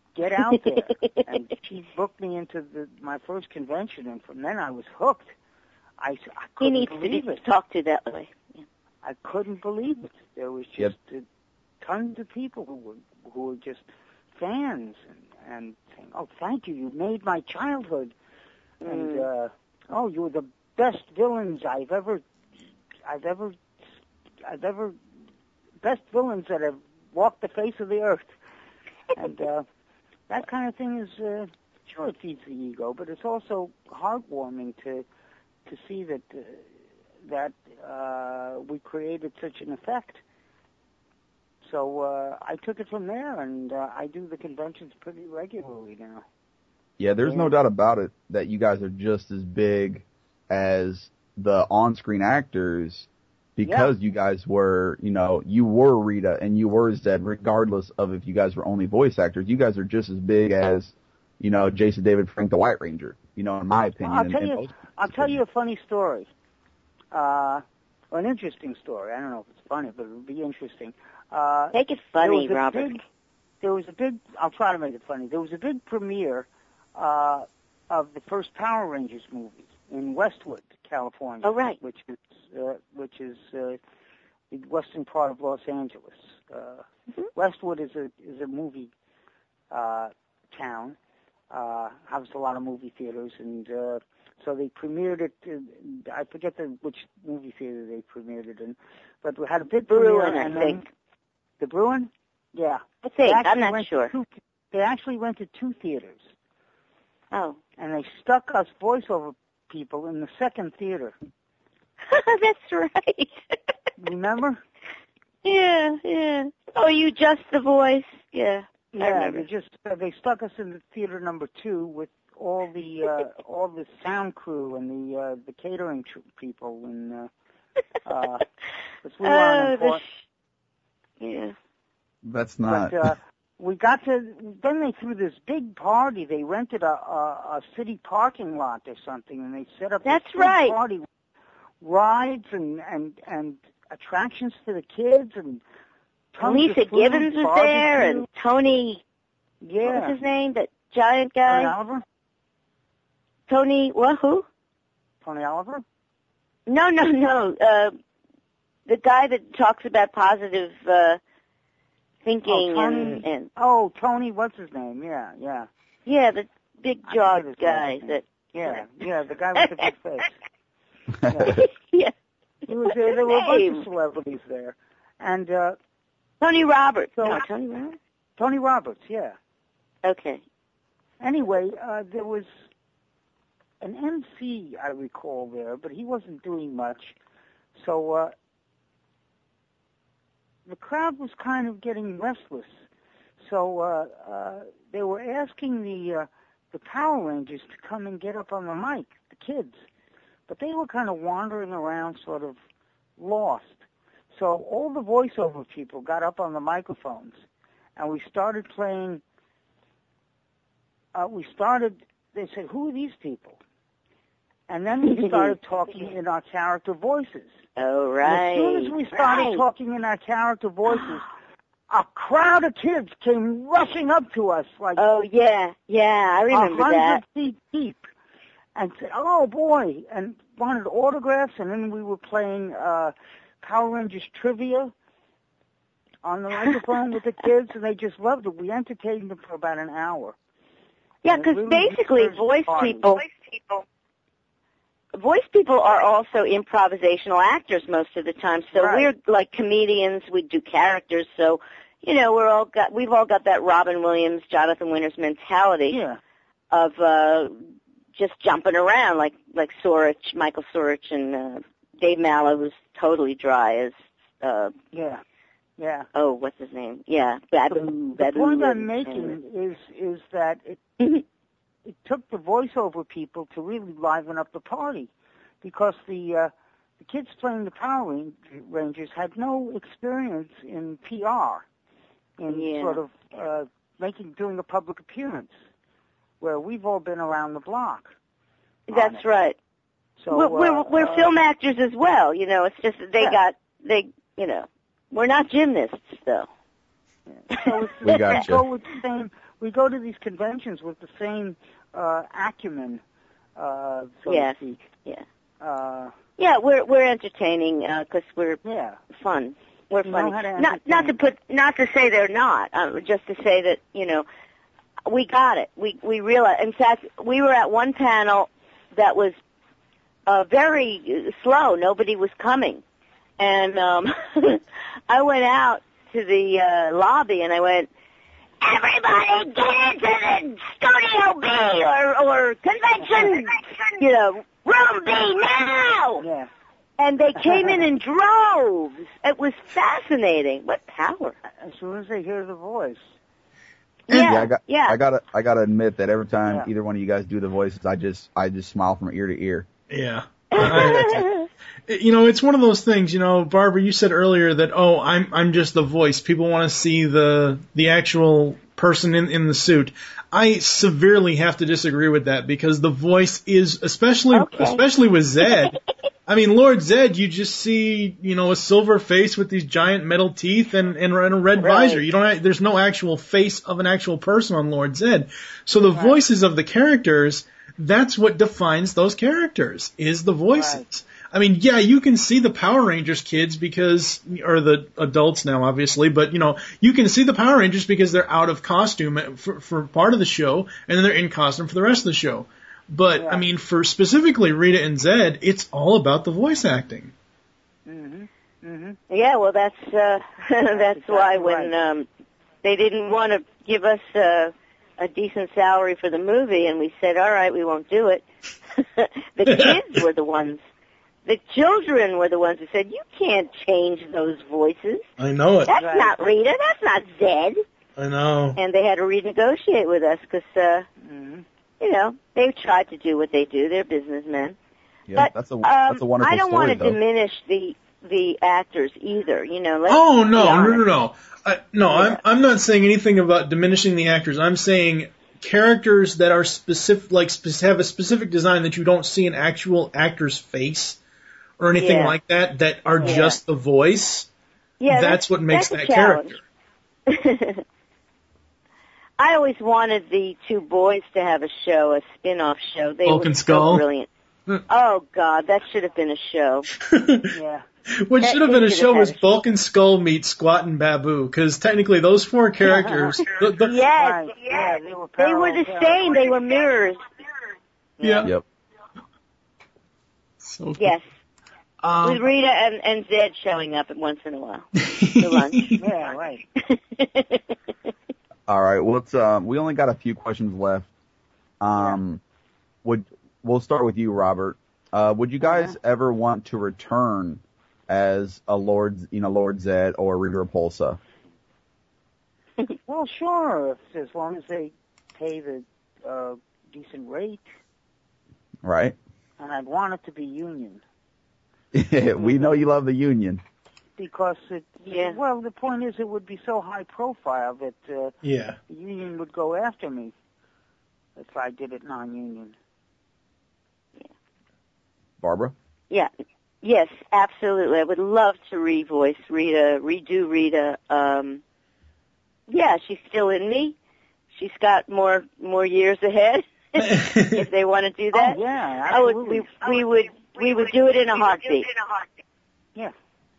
get out there. And she booked me into the, my first convention, and from then I was hooked. I, I couldn't He needs believe to be it. talked to that way. Yeah. I couldn't believe it. There was just Yep. uh, tons of people who were who were just fans and, and saying, "Oh, thank you, you made my childhood," Mm. and uh, "Oh, you were the best villains I've ever, I've ever, I've ever, best villains that have walked the face of the earth," and uh, that kind of thing is uh, sure it feeds the ego, but it's also heartwarming to to see that. Uh, that uh, we created such an effect. So uh, I took it from there, and uh, I do the conventions pretty regularly now. Yeah, there's no Yeah. doubt about it that you guys are just as big as the on-screen actors because you guys were, you know, you were Rita and you were Zed, regardless of if you guys were only voice actors. You guys are just as big as, you know, Jason David Frank the White Ranger, you know, in my opinion. I'll tell and- you, and most I'll people's tell you opinion. a funny story, uh, or an interesting story. I don't know if it's funny, but it'll be interesting. Uh, Make it there funny, was a Robert. Big, there was a big. I'll try to make it funny. There was a big premiere uh, of the first Power Rangers movie in Westwood, California. Oh, right. Which is uh, which is uh, the western part of Los Angeles. Uh, Mhm. Westwood is a is a movie uh, town. Uh, has a lot of movie theaters, and uh, so they premiered it. Uh, I forget the, which movie theater they premiered it in, but we had a big Bruin, premiere. I and think. Then, the Bruin? Yeah. I They think. actually I'm not went to sure. Two, they actually went to two theaters, Oh. and they stuck us voiceover people in the second theater. That's right. Remember? Yeah, yeah. Oh, you just the voice? Yeah. I Yeah, remember. they just uh, they stuck us in the theater number two with all the uh, all the sound crew and the uh, the catering tr- people and uh, uh, 'cause we oh, weren't the important. sh- yeah. That's not. But uh, we got to. Then they threw this big party. They rented a, a, a city parking lot or something, and they set up. That's this big right. Party rides and and and attractions for the kids and. tons Lisa of food, Gibbons was there, barbecue. and Tony. yeah, What was his name? That giant Tony guy. Oliver. Tony. What? Who? Tony Oliver. No, no, no. Uh, the guy that talks about positive uh, thinking Oh, Tony. and, and Oh, Tony. What's his name? Yeah, yeah, yeah, the big I jawed forget his guy last name. that. yeah, yeah. The guy with the big face. Yeah. yeah. He was What's there. his There were a bunch name? of celebrities there, and uh, Tony Roberts. So- no, Tony Roberts. Tony Roberts. Yeah. Okay. Anyway, uh, there was an M C I recall there, but he wasn't doing much. So uh, the crowd was kind of getting restless. So uh, uh, they were asking the uh, the Power Rangers to come and get up on the mic, the kids, but they were kind of wandering around, sort of lost. So all the voiceover people got up on the microphones, and we started playing. Uh, we started. They said, "Who are these people?" And then we started talking in our character voices. Oh, And right. as soon as we started right. talking in our character voices, a crowd of kids came rushing up to us like Oh, yeah, yeah, I a remember hundred that. feet deep, and said, "Oh boy!" and wanted autographs. And then we were playing uh, Power Rangers trivia on the microphone with the kids, and they just loved it. We entertained them for about an hour. Yeah, And it because really basically disturbs the voice party. people, voice people are also improvisational actors most of the time. So Right. we're like comedians. We do characters. So, you know, we're all got we've all got that Robin Williams, Jonathan Winters mentality Yeah. of uh, just jumping around like like Sorich, Michael Sorich, and uh, Dave Mallow, who's totally dry as uh, Yeah. Yeah. oh, what's his name? Yeah, Babu. The Babu point I'm and- making is is that it Mhm. it took the voiceover people to really liven up the party, because the uh, the kids playing the Power Ran- Rangers had no experience in P R, in Yeah. sort of uh, making doing a public appearance, where we've all been around the block. on That's it. right. So we're we're, uh, we're uh, film actors as well. You know, it's just that they yeah. got they. You know, we're not gymnasts though. So it's, We got go you. with the same. We go to these conventions with the same uh, acumen, uh, so Yes. to speak. Yeah. Uh, Yeah, we're we're entertaining because we're yeah. fun. We're You funny. know how to Not not to entertain. put not to say they're not. Uh, just to say that you know we got it. We we realized. In fact, we were at one panel that was uh, very slow. Nobody was coming, and um, I went out to the uh, lobby and I went, "Everybody get into the Studio B or or convention, you know, room B now!" Yeah. And they came in in droves. It was fascinating. What power! As soon as they hear the voice. Yeah, Yeah, I got, yeah. I gotta, I gotta admit that every time Yeah. either one of you guys do the voices, I just, I just smile from ear to ear. Yeah. I- you know, it's one of those things, you know, Barbara, you said earlier that, oh, I'm I'm just the voice. People want to see the the actual person in, in the suit. I severely have to disagree with that because the voice is, especially Okay. especially with Zed. I mean, Lord Zed, you just see, you know, a silver face with these giant metal teeth and, and a red Right. visor. You don't have, there's no actual face of an actual person on Lord Zed. So the voices of the characters, that's what defines those characters, is the voices. Right. I mean, yeah, you can see the Power Rangers kids because, or the adults now, obviously, but, you know, you can see the Power Rangers because they're out of costume for, for part of the show, and then they're in costume for the rest of the show. But, Yeah. I mean, for specifically Rita and Zed, it's all about the voice acting. Mhm. Mhm. Yeah, well, that's uh, that's exactly why when right. um, they didn't want to give us uh, a decent salary for the movie, and we said, "All right, we won't do it." The kids were the ones. The children were the ones who said, "You can't change those voices. I know it. That's Right. not Rita. That's not Zed." I know. And they had to renegotiate with us because, uh, Mhm. you know, they've tried to do what they do. They're businessmen. Yeah, But that's a, um, that's a wonderful I don't story, want to though. diminish the the actors either. You know. Let's Oh, be no, no, honest. no, no. I, no, I'm, I'm not saying anything about diminishing the actors. I'm saying characters that are specific, like, spec- have a specific design that you don't see an actual actor's face or anything Yeah. like that, that are Yeah. just the voice. Yeah, That's what makes that's a that character. challenge. I always wanted the two boys to have a show, a spin-off show. They Bulk were and so Skull? brilliant. Oh God, that should have been a show. Yeah. What That- should have they been a should show have was had a- Bulk and Skull meet Squat and Babu, because technically those four characters, the, the, Yes, Right. yes. Yeah, they were They were parallel the characters. same. They were mirrors. yeah. Yep. So cool. Yes, Um, with Rita and, and Zed showing up once in a while for lunch. Yeah, right. All right. Well, let's, um, we only got a few questions left. Um, would we'll start with you, Robert. Uh, would you guys Uh-huh. ever want to return as a Lord, you know, Lord Zed or Rita Repulsa? Well, sure, if, as long as they pay the uh, decent rate, Right? and I'd want it to be union. We know you love the union. Because it, Yeah. well, the point is it would be so high profile that uh, yeah. the union would go after me if I did it non-union. Barbara? Yeah. Yes, absolutely. I would love to revoice Rita, redo Rita. Um, yeah, she's still in me. She's got more more years ahead. If they want to do that, Oh, yeah, I would. absolutely. We, we would. We would do it in a heartbeat. Yeah.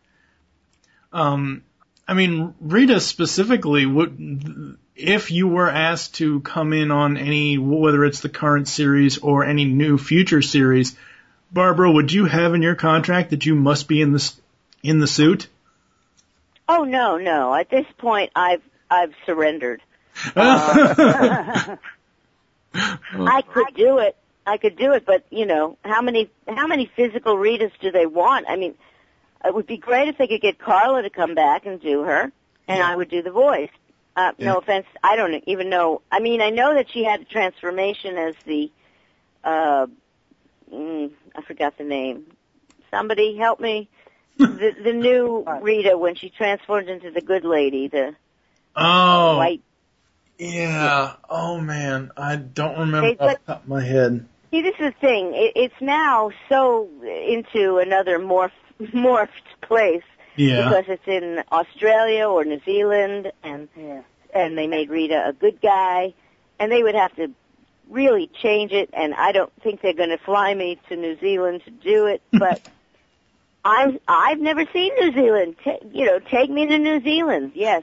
Um, I mean, Rita specifically, would, if you were asked to come in on any, whether it's the current series or any new future series, Barbara, would you have in your contract that you must be in the in the suit? Oh no, no. At this point, I've I've surrendered. Uh, I could do it. I could do it, but you know, how many how many physical Ritas do they want? I mean, it would be great if they could get Carla to come back and do her, and I would do the voice. Uh, Yeah. No offense, I don't even know. I mean, I know that she had a transformation as the, uh, mm, I forgot the name. Somebody help me. the the new Rita when she transformed into the good lady, the Oh, white. yeah. Oh man, I don't remember They off put- the top of my head. See, this is the thing. It, it's now so into another morph, morphed place Yeah. Because it's in Australia or New Zealand, and Yeah. and they made Rita a good guy, and they would have to really change it, and I don't think they're going to fly me to New Zealand to do it, but I've, I've never seen New Zealand. Ta- you know, take me to New Zealand, yes.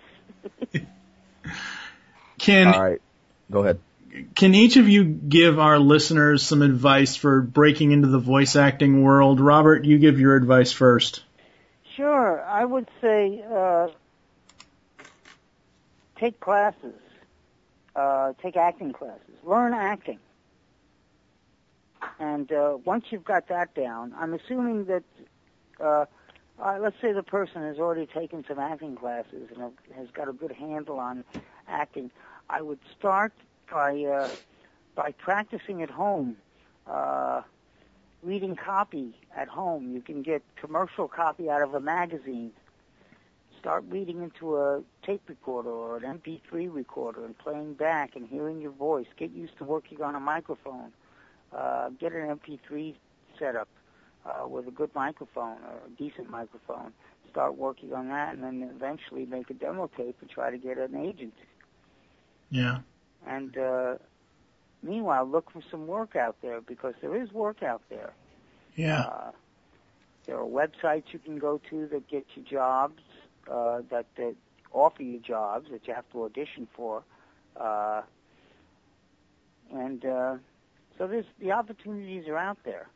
Can All right. Go ahead. Can each of you give our listeners some advice for breaking into the voice acting world? Robert, you give your advice first. Sure. I would say uh, take classes. Uh, take acting classes. Learn acting. And uh, once you've got that down, I'm assuming that, uh, uh, let's say the person has already taken some acting classes and has got a good handle on acting. I would start by uh, by practicing at home, uh, reading copy at home. You can get commercial copy out of a magazine. Start reading into a tape recorder or an M P three recorder and playing back and hearing your voice. Get used to working on a microphone. Uh, get an M P three set up uh, with a good microphone or a decent microphone. Start working on that, and then eventually make a demo tape and try to get an agent. Yeah. And uh, meanwhile, look for some work out there, because there is work out there. Yeah. Uh, there are websites you can go to that get you jobs, uh, that, that offer you jobs that you have to audition for. Uh, and uh, so there's, the opportunities are out there.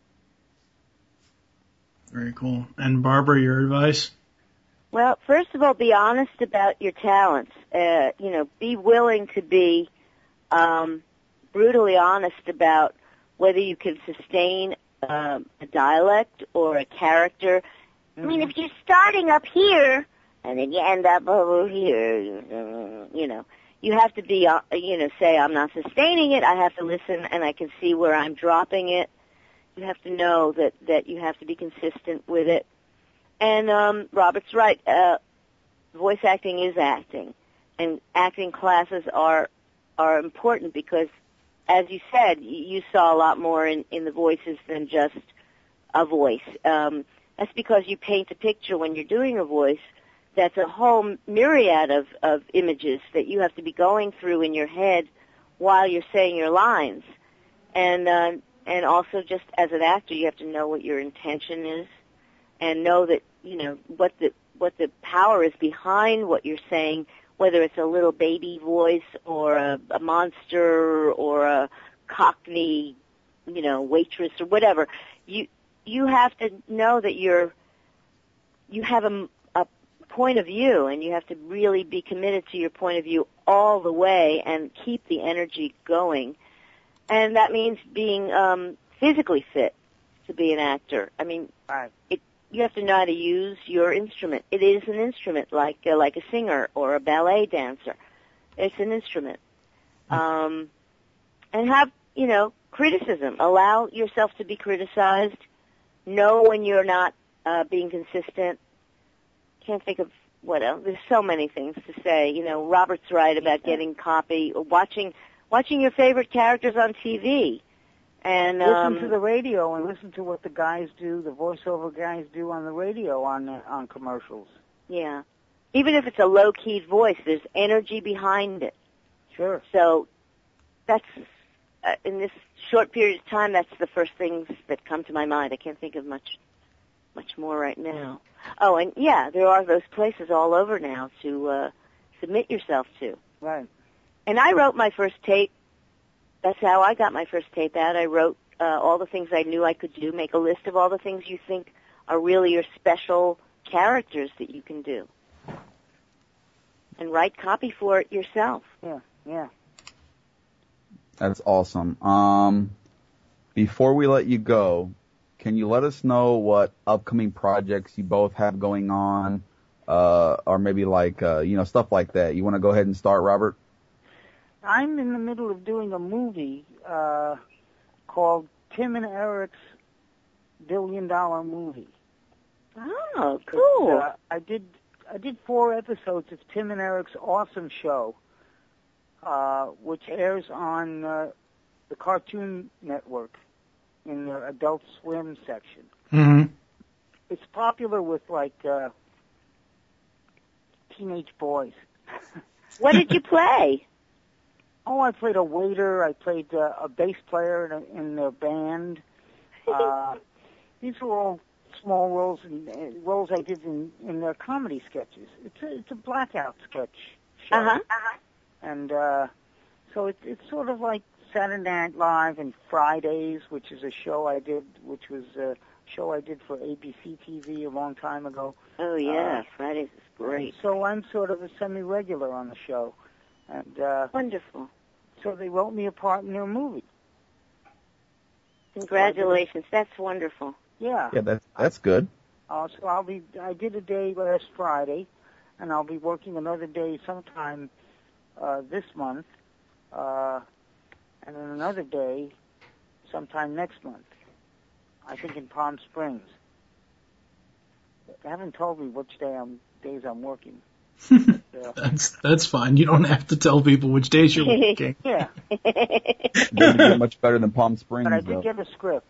Very cool. And Barbara, your advice? Well, first of all, be honest about your talents. Uh, you know, be willing to be um, brutally honest about whether you can sustain um, a dialect or a character. I mean, if you're starting up here and then you end up over here, you know, you have to be, uh, you know, say, I'm not sustaining it. I have to listen, and I can see where I'm dropping it. You have to know that, that you have to be consistent with it. And um, Robert's right. Uh, voice acting is acting, and acting classes are are important because, as you said, you saw a lot more in, in the voices than just a voice. Um, that's because you paint a picture when you're doing a voice. That's a whole myriad of, of images that you have to be going through in your head while you're saying your lines. And uh, and also, just as an actor, you have to know what your intention is, and know that, you know, what the what the power is behind what you're saying, whether it's a little baby voice or a, a monster or a Cockney, you know, waitress or whatever. You you have to know that you're you have a, a point of view, and you have to really be committed to your point of view all the way and keep the energy going. And that means being um, physically fit to be an actor. I mean, Right. it. You have to know how to use your instrument. It is an instrument, like uh, like a singer or a ballet dancer. It's an instrument. Um, and have, you know, criticism. Allow yourself to be criticized. Know when you're not uh, being consistent. Can't think of what else. There's so many things to say. You know, Robert's right about getting copy, watching watching your favorite characters on T V. And listen um, to the radio and listen to what the guys do, the voiceover guys do on the radio on uh, on commercials. Yeah. Even if it's a low-keyed voice, there's energy behind it. Sure. So that's, uh, in this short period of time, that's the first things that come to my mind. I can't think of much much more right now. Oh, and yeah, there are those places all over now to uh, submit yourself to. Right. And I wrote my first tape. That's how I got my first tape out. I wrote uh, all the things I knew I could do, make a list of all the things you think are really your special characters that you can do, and write copy for it yourself. Yeah, yeah. That's awesome. Um, before we let you go, can you let us know what upcoming projects you both have going on, uh, or maybe like, uh, you know, stuff like that? You want to go ahead and start, Robert? I'm in the middle of doing a movie uh, called Tim and Eric's Billion Dollar Movie. Oh, cool. Uh, I did I did four episodes of Tim and Eric's Awesome Show, uh, which airs on uh, the Cartoon Network in the Adult Swim section. Mm-hmm. It's popular with like uh, teenage boys. What did you play? Oh, I played a waiter. I played uh, a bass player in, a, in their band. Uh, these were all small roles and uh, roles I did in, in their comedy sketches. It's a, it's a blackout sketch show. Uh-huh. uh-huh. And uh, so it, it's sort of like Saturday Night Live and Fridays, which is a show I did, which was a show I did for A B C T V a long time ago. Oh, yeah. Uh, Fridays is great. So I'm sort of a semi-regular on the show. And uh, Wonderful. so they wrote me a part in their movie. Congratulations. That's wonderful. Yeah. Yeah, that's that's good. Uh, so I'll be. I did a day last Friday, and I'll be working another day sometime uh, this month, uh, and then another day sometime next month. I think in Palm Springs. They haven't told me which day I'm days I'm working. Yeah. That's that's fine. You don't have to tell people which days you're working. Yeah. Doesn't get much better than Palm Springs, But I though. did get a script,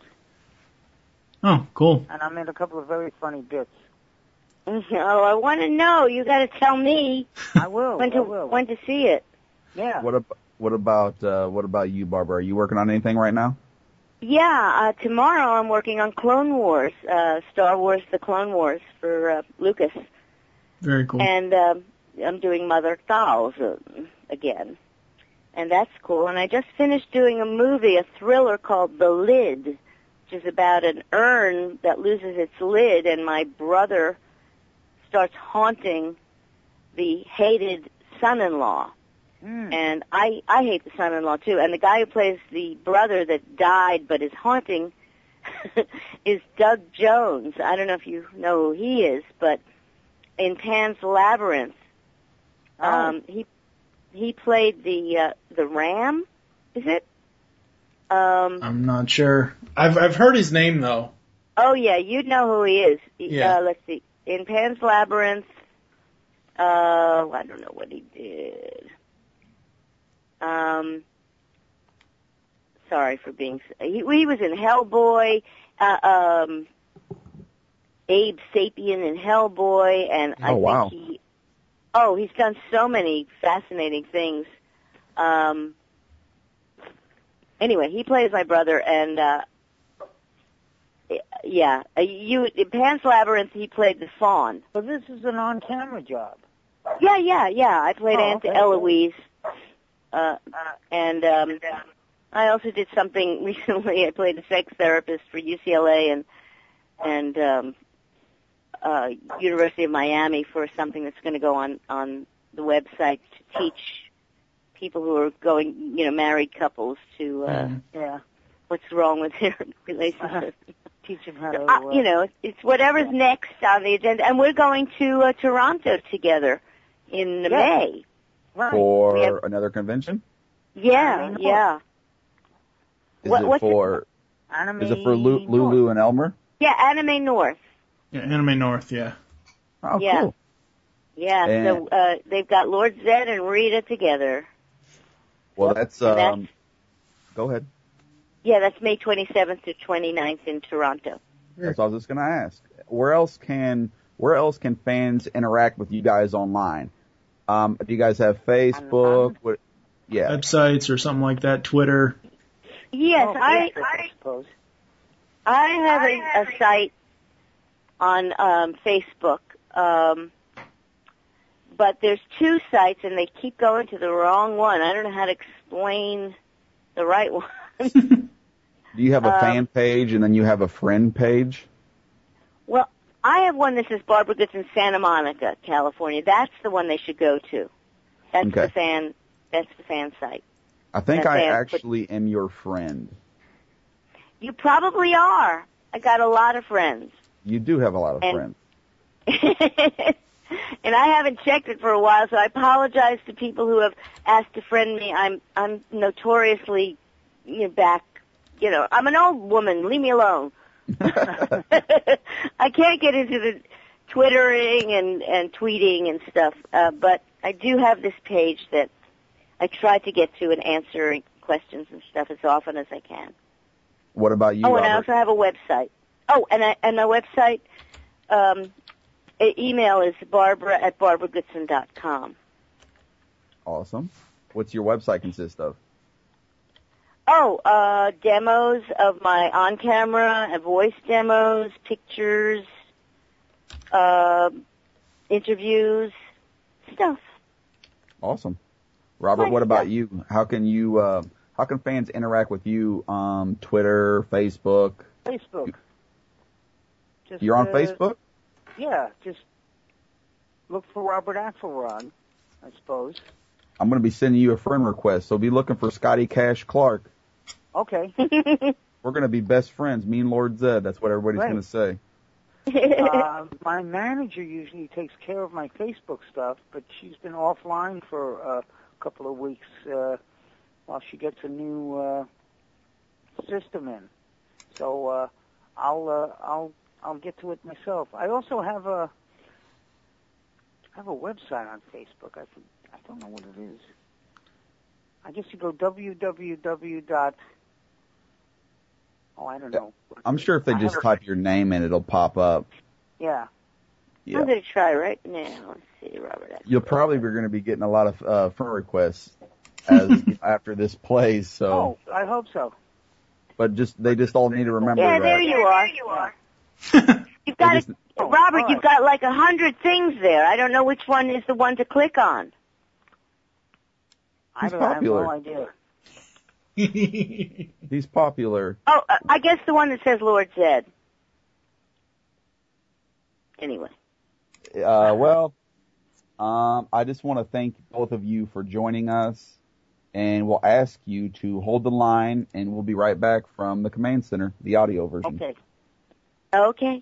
Oh, cool. and I made a couple of very funny bits. Oh, I want to know. You got to tell me I will. when I to will. when to see it. Yeah. What ab- what about uh, what about you, Barbara? Are you working on anything right now? Yeah, uh, tomorrow I'm working on Clone Wars, uh, Star Wars: The Clone Wars for uh, Lucas, Very cool. and um, I'm doing Mother Dolls uh, again, and that's cool. And I just finished doing a movie, a thriller called The Lid, which is about an urn that loses its lid, and my brother starts haunting the hated son-in-law. Mm. And I, I hate the son-in-law, too. And the guy who plays the brother that died but is haunting is Doug Jones. I don't know if you know who he is, but in Pan's Labyrinth, Oh. um, he he played the uh, the ram, is it? Um, I'm not sure. I've I've heard his name though. oh, yeah, you'd know who he is. Yeah. Uh, let's see. In Pan's Labyrinth, uh, I don't know what he did. Um, sorry for being. He, he was in Hellboy, uh, um, Abe Sapien in Hellboy, and I Oh, think wow. he. Oh, he's done so many fascinating things. Um, anyway, he plays my brother, and uh, yeah, uh, you in Pan's Labyrinth, he played the Fawn. So this is an on-camera job. Yeah, yeah, yeah. I played Oh, Aunt okay. Eloise. Uh, and um, I also did something recently. I played a sex therapist for U C L A and and um, uh, University of Miami for something that's going to go on on the website to teach people who are going, you know, married couples to uh, Mhm. Yeah. what's wrong with their relationship. Teach them how to. Uh, Uh, you know, it's whatever's next on the agenda, and we're going to uh, Toronto together in Yeah. May. right. For We have- another convention? Yeah, Anime yeah. Is What- it what's it- for Anime is it for Lu- Lulu and Elmer? Yeah, Anime North. Yeah, Anime North. Yeah. Oh, Yeah. cool. Yeah, And- so uh, they've got Lord Zed and Rita together. Well, that's And that's- um. Go ahead. Yeah, that's May twenty-seventh to twenty-ninth in Toronto. That's what I was just gonna ask. Where else can where else can fans interact with you guys online? Um, do you guys have Facebook? What, yeah. Websites or something like that. Twitter. Yes, Oh, I Facebook, I suppose. I have a, a site on um, Facebook, um, but there's two sites and they keep going to the wrong one. I don't know how to explain the right one. Do you have a um, fan page and then you have a friend page? Well, I have one that says Barbara Goods in Santa Monica, California. That's the one they should go to. That's Okay. the fan. That's the fan site. I think That's I fan- actually am your friend. You probably are. I got a lot of friends, You do have a lot of And- friends. and I haven't checked it for a while. So I apologize to people who have asked to friend me. I'm I'm notoriously, you know, back. You know, I'm an old woman. Leave me alone. I can't get into the twittering and, and tweeting and stuff, uh, but I do have this page that I try to get to and answer questions and stuff as often as I can. What about you, oh, and I Robert? also have a website. Oh, and I, and my website um, e- email is Barbara at Barbara Goodson dot com. Awesome. What's your website consist of? Oh, uh, demos of my on-camera and voice demos, pictures, uh, interviews, stuff. Awesome. Robert, Like what about that. you? How can you, uh, how can fans interact with you on Twitter, Facebook? Facebook. Just, You're on uh, Facebook? Yeah, just look for Robert Axelrod, I suppose. I'm going to be sending you a friend request, so be looking for Scotty Cash Clark. Okay. We're going to be best friends, me and Lord Zed. That's what everybody's Right. going to say. uh, my manager usually takes care of my Facebook stuff, but she's been offline for a couple of weeks uh, while she gets a new uh, system in. So uh, I'll uh, I'll I'll get to it myself. I also have a I have a website on Facebook. I think, I don't know what it is. I guess you go www dot. Oh, I don't know. I'm sure if they I just have a- type your name in, it'll pop up. Yeah. Yeah. I'm going to try right now. Let's see, Robert. Axelrod. You'll probably be going to be getting a lot of uh, friend requests as after this plays. So, Oh, I hope so. but just they just all need to remember Yeah, that. there you are. You've got They a, just- Robert, all you've right. got like a hundred things there. I don't know which one is the one to click on. I He's don't I have popular. no idea. He's popular. Oh, uh, I guess the one that says Lord Zed. Anyway. Uh, well, um, I just want to thank both of you for joining us, and we'll ask you to hold the line, and we'll be right back from the command center, the audio version. Okay. Okay.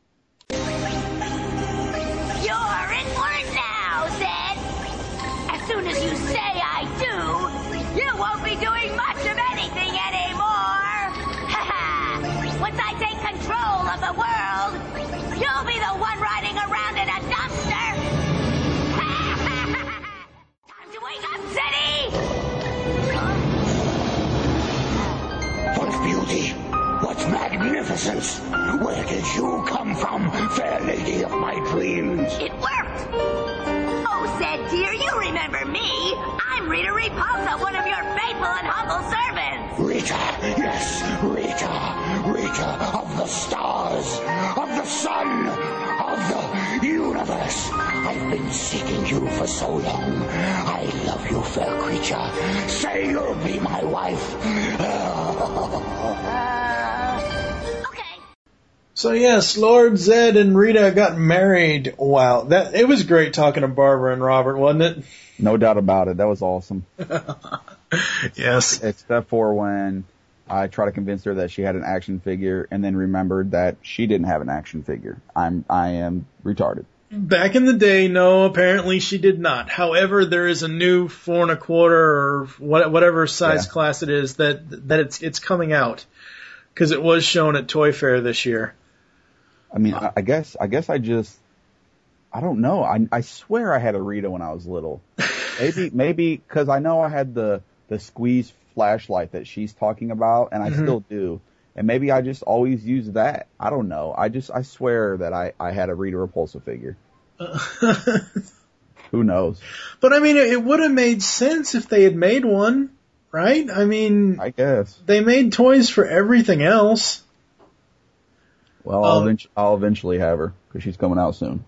You're in work now, Zed. As soon as you say I do, you won't be doing much of anything anymore. Ha ha! Once I take control of the world, you'll be the one riding around in a dumpster. Ha ha ha! Time to wake up, Zeddy! What beauty! What magnificence! Where did you come from, fair lady of my dreams? It worked! Oh, Zed, dear, you remember me. I'm Rita Repulsa, one of your faithful and humble servants. Rita, yes, Rita, Rita of the stars, of the sun, of the universe. I've been seeking you for so long. I love you, fair creature. Say you'll be my wife. Okay. So yes, Lord Zed and Rita got married. Wow, that it was great talking to Barbara and Robert, wasn't it? No doubt about it. That was awesome. Yes. Except for when I tried to convince her that she had an action figure, and then remembered that she didn't have an action figure. I'm I am retarded. Back in the day, no, apparently she did not. However, there is a new four and a quarter or what, whatever size Yeah. class it is that that it's it's coming out because it was shown at Toy Fair this year. I mean, I, I guess I guess I just I don't know. I I swear I had a Rita when I was little. Maybe maybe because I know I had the the squeeze flashlight that she's talking about, and I Mhm. still do. And maybe I just always use that. I don't know. I just I swear that I I had a Rita Repulsa figure. Who knows? But I mean, it, it would have made sense if they had made one, right? I mean, I guess. they made toys for everything else. Well, I'll, Um, eventu- I'll eventually have her because she's coming out soon.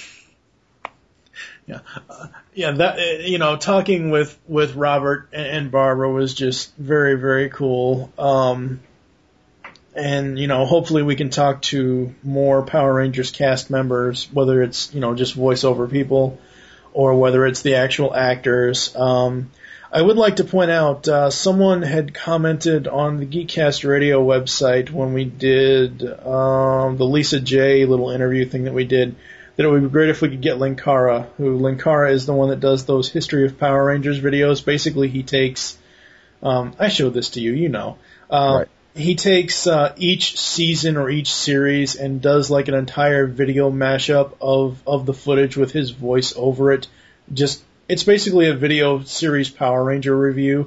Yeah, uh, yeah. That uh, you know, talking with with Robert and, and Barbara was just very very cool. Um, and you know, hopefully we can talk to more Power Rangers cast members, whether it's you know just voiceover people or whether it's the actual actors. Um, I would like to point out uh, someone had commented on the Geekcast Radio website when we did um, the Lisa J little interview thing that we did, that it would be great if we could get Linkara, who Linkara is the one that does those History of Power Rangers videos. Basically, he takes, um, I showed this to you, you know. Uh, Right. He takes uh, each season or each series and does like an entire video mashup of, of the footage with his voice over it. Just it's basically a video series Power Ranger review.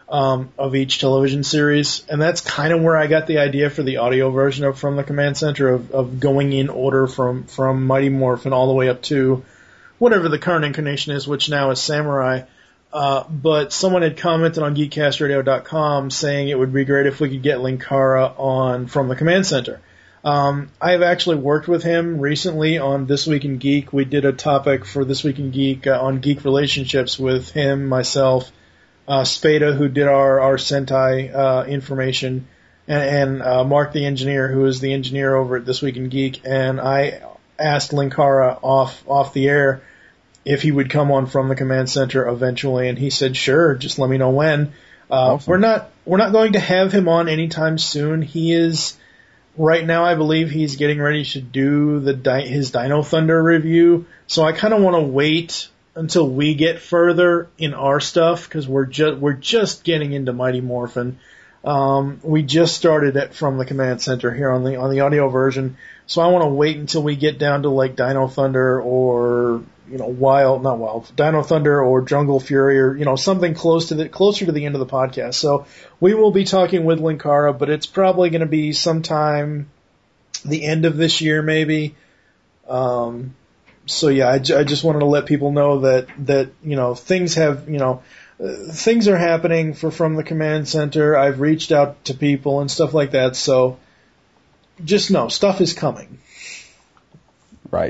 um, of each television series, and that's kind of where I got the idea for the audio version of From the Command Center of, of going in order from, from Mighty Morphin all the way up to whatever the current incarnation is, which now is Samurai. Uh, but someone had commented on geek cast radio dot com saying it would be great if we could get Linkara on From the Command Center. Um, I've actually worked with him recently on This Week in Geek. We did a topic for This Week in Geek uh, on geek relationships with him, myself, uh, Spada, who did our, our Sentai uh, information, and, and uh, Mark the engineer, who is the engineer over at This Week in Geek. And I asked Linkara off off the air if he would come on From the Command Center eventually, and he said, sure, just let me know when. Uh, awesome. We're not we're not going to have him on anytime soon. He is... Right now, I believe he's getting ready to do the di- his Dino Thunder review, so I kind of want to wait until we get further in our stuff because we're just we're just getting into Mighty Morphin. Um, we just started it From the Command Center here on the on the audio version, so I want to wait until we get down to like Dino Thunder or you know Wild, not Wild, Dino Thunder or Jungle Fury or you know something close to the closer to the end of the podcast. So we will be talking with Linkara, but it's probably going to be sometime the end of this year, maybe. Um, so yeah, I, j- I just wanted to let people know that that you know things have you know uh, things are happening for From the Command Center. I've reached out to people and stuff like that, so just know stuff is coming. Right.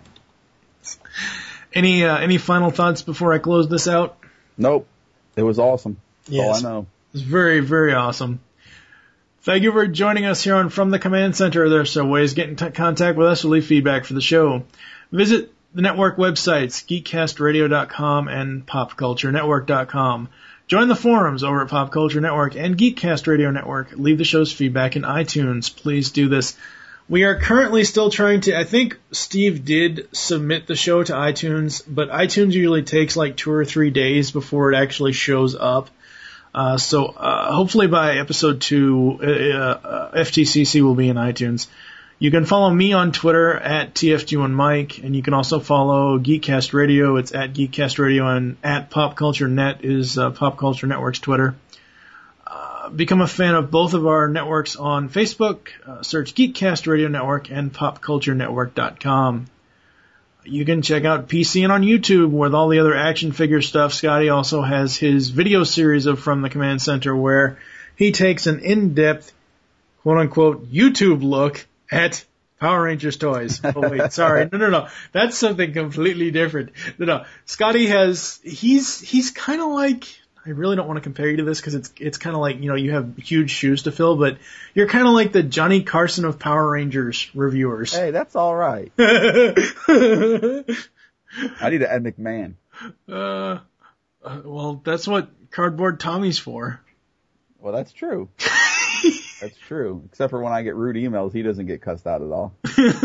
Any uh, any final thoughts before I close this out? Nope. It was awesome. That's yes. all I know. It was very, very awesome. Thank you for joining us here on From the Command Center. There are some ways to get in t- contact with us or leave feedback for the show. Visit the network websites, geek cast radio dot com and pop culture network dot com. Join the forums over at Pop Culture Network and Geekcast Radio Network. Leave the show's feedback in iTunes. Please do this. We are currently still trying to, I think Steve did submit the show to iTunes, but iTunes usually takes like two or three days before it actually shows up. Uh, so uh, hopefully by episode two, uh, uh, F T C C will be in iTunes. You can follow me on Twitter at T F G one Mike, and you can also follow Geekcast Radio. It's at Geekcast Radio, and at Pop Culture Net is uh, Pop Culture Network's Twitter. Uh, become a fan of both of our networks on Facebook. Uh, search Geekcast Radio Network and pop culture network dot com. You can check out P C N on YouTube with all the other action figure stuff. Scotty also has his video series of From the Command Center where he takes an in-depth, quote-unquote, YouTube look at Power Rangers toys. Oh, wait, sorry. No, no, no. That's something completely different. No, no. Scotty has, he's, he's kind of like, I really don't want to compare you to this because it's, it's kind of like, you know, you have huge shoes to fill, but you're kind of like the Johnny Carson of Power Rangers reviewers. Hey, that's all right. I need an Ed McMahon. Uh, uh, well, that's what Cardboard Tommy's for. Well, that's true. That's true. Except for when I get rude emails, he doesn't get cussed out at all.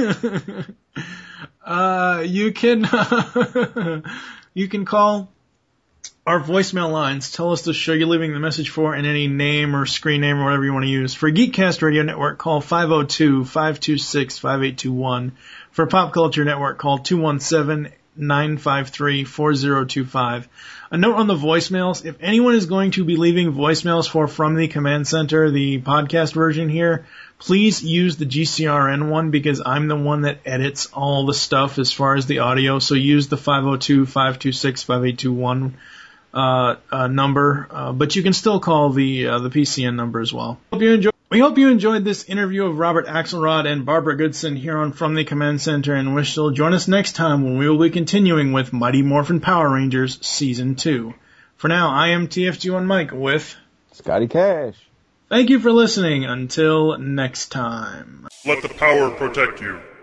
uh, you can, uh, you can call our voicemail lines. Tell us the show you're leaving the message for and any name or screen name or whatever you want to use. For Geekcast Radio Network, call five oh two, five two six, five eight two one. For Pop Culture Network, call two one seven, nine five three, four oh two five. A note on the voicemails, if anyone is going to be leaving voicemails for From the Command Center, the podcast version here, please use the G C R N one because I'm the one that edits all the stuff as far as the audio. So use the five oh two, five two six, five eight two one uh, uh, number, uh, but you can still call the uh, the P C N number as well. Hope you enjoy. We hope you enjoyed this interview of Robert Axelrod and Barbara Goodson here on From the Command Center, and wish you'll join us next time when we will be continuing with Mighty Morphin Power Rangers Season two. For now, I am T F G one Mike with Scotty Cash. Thank you for listening. Until next time. Let the power protect you.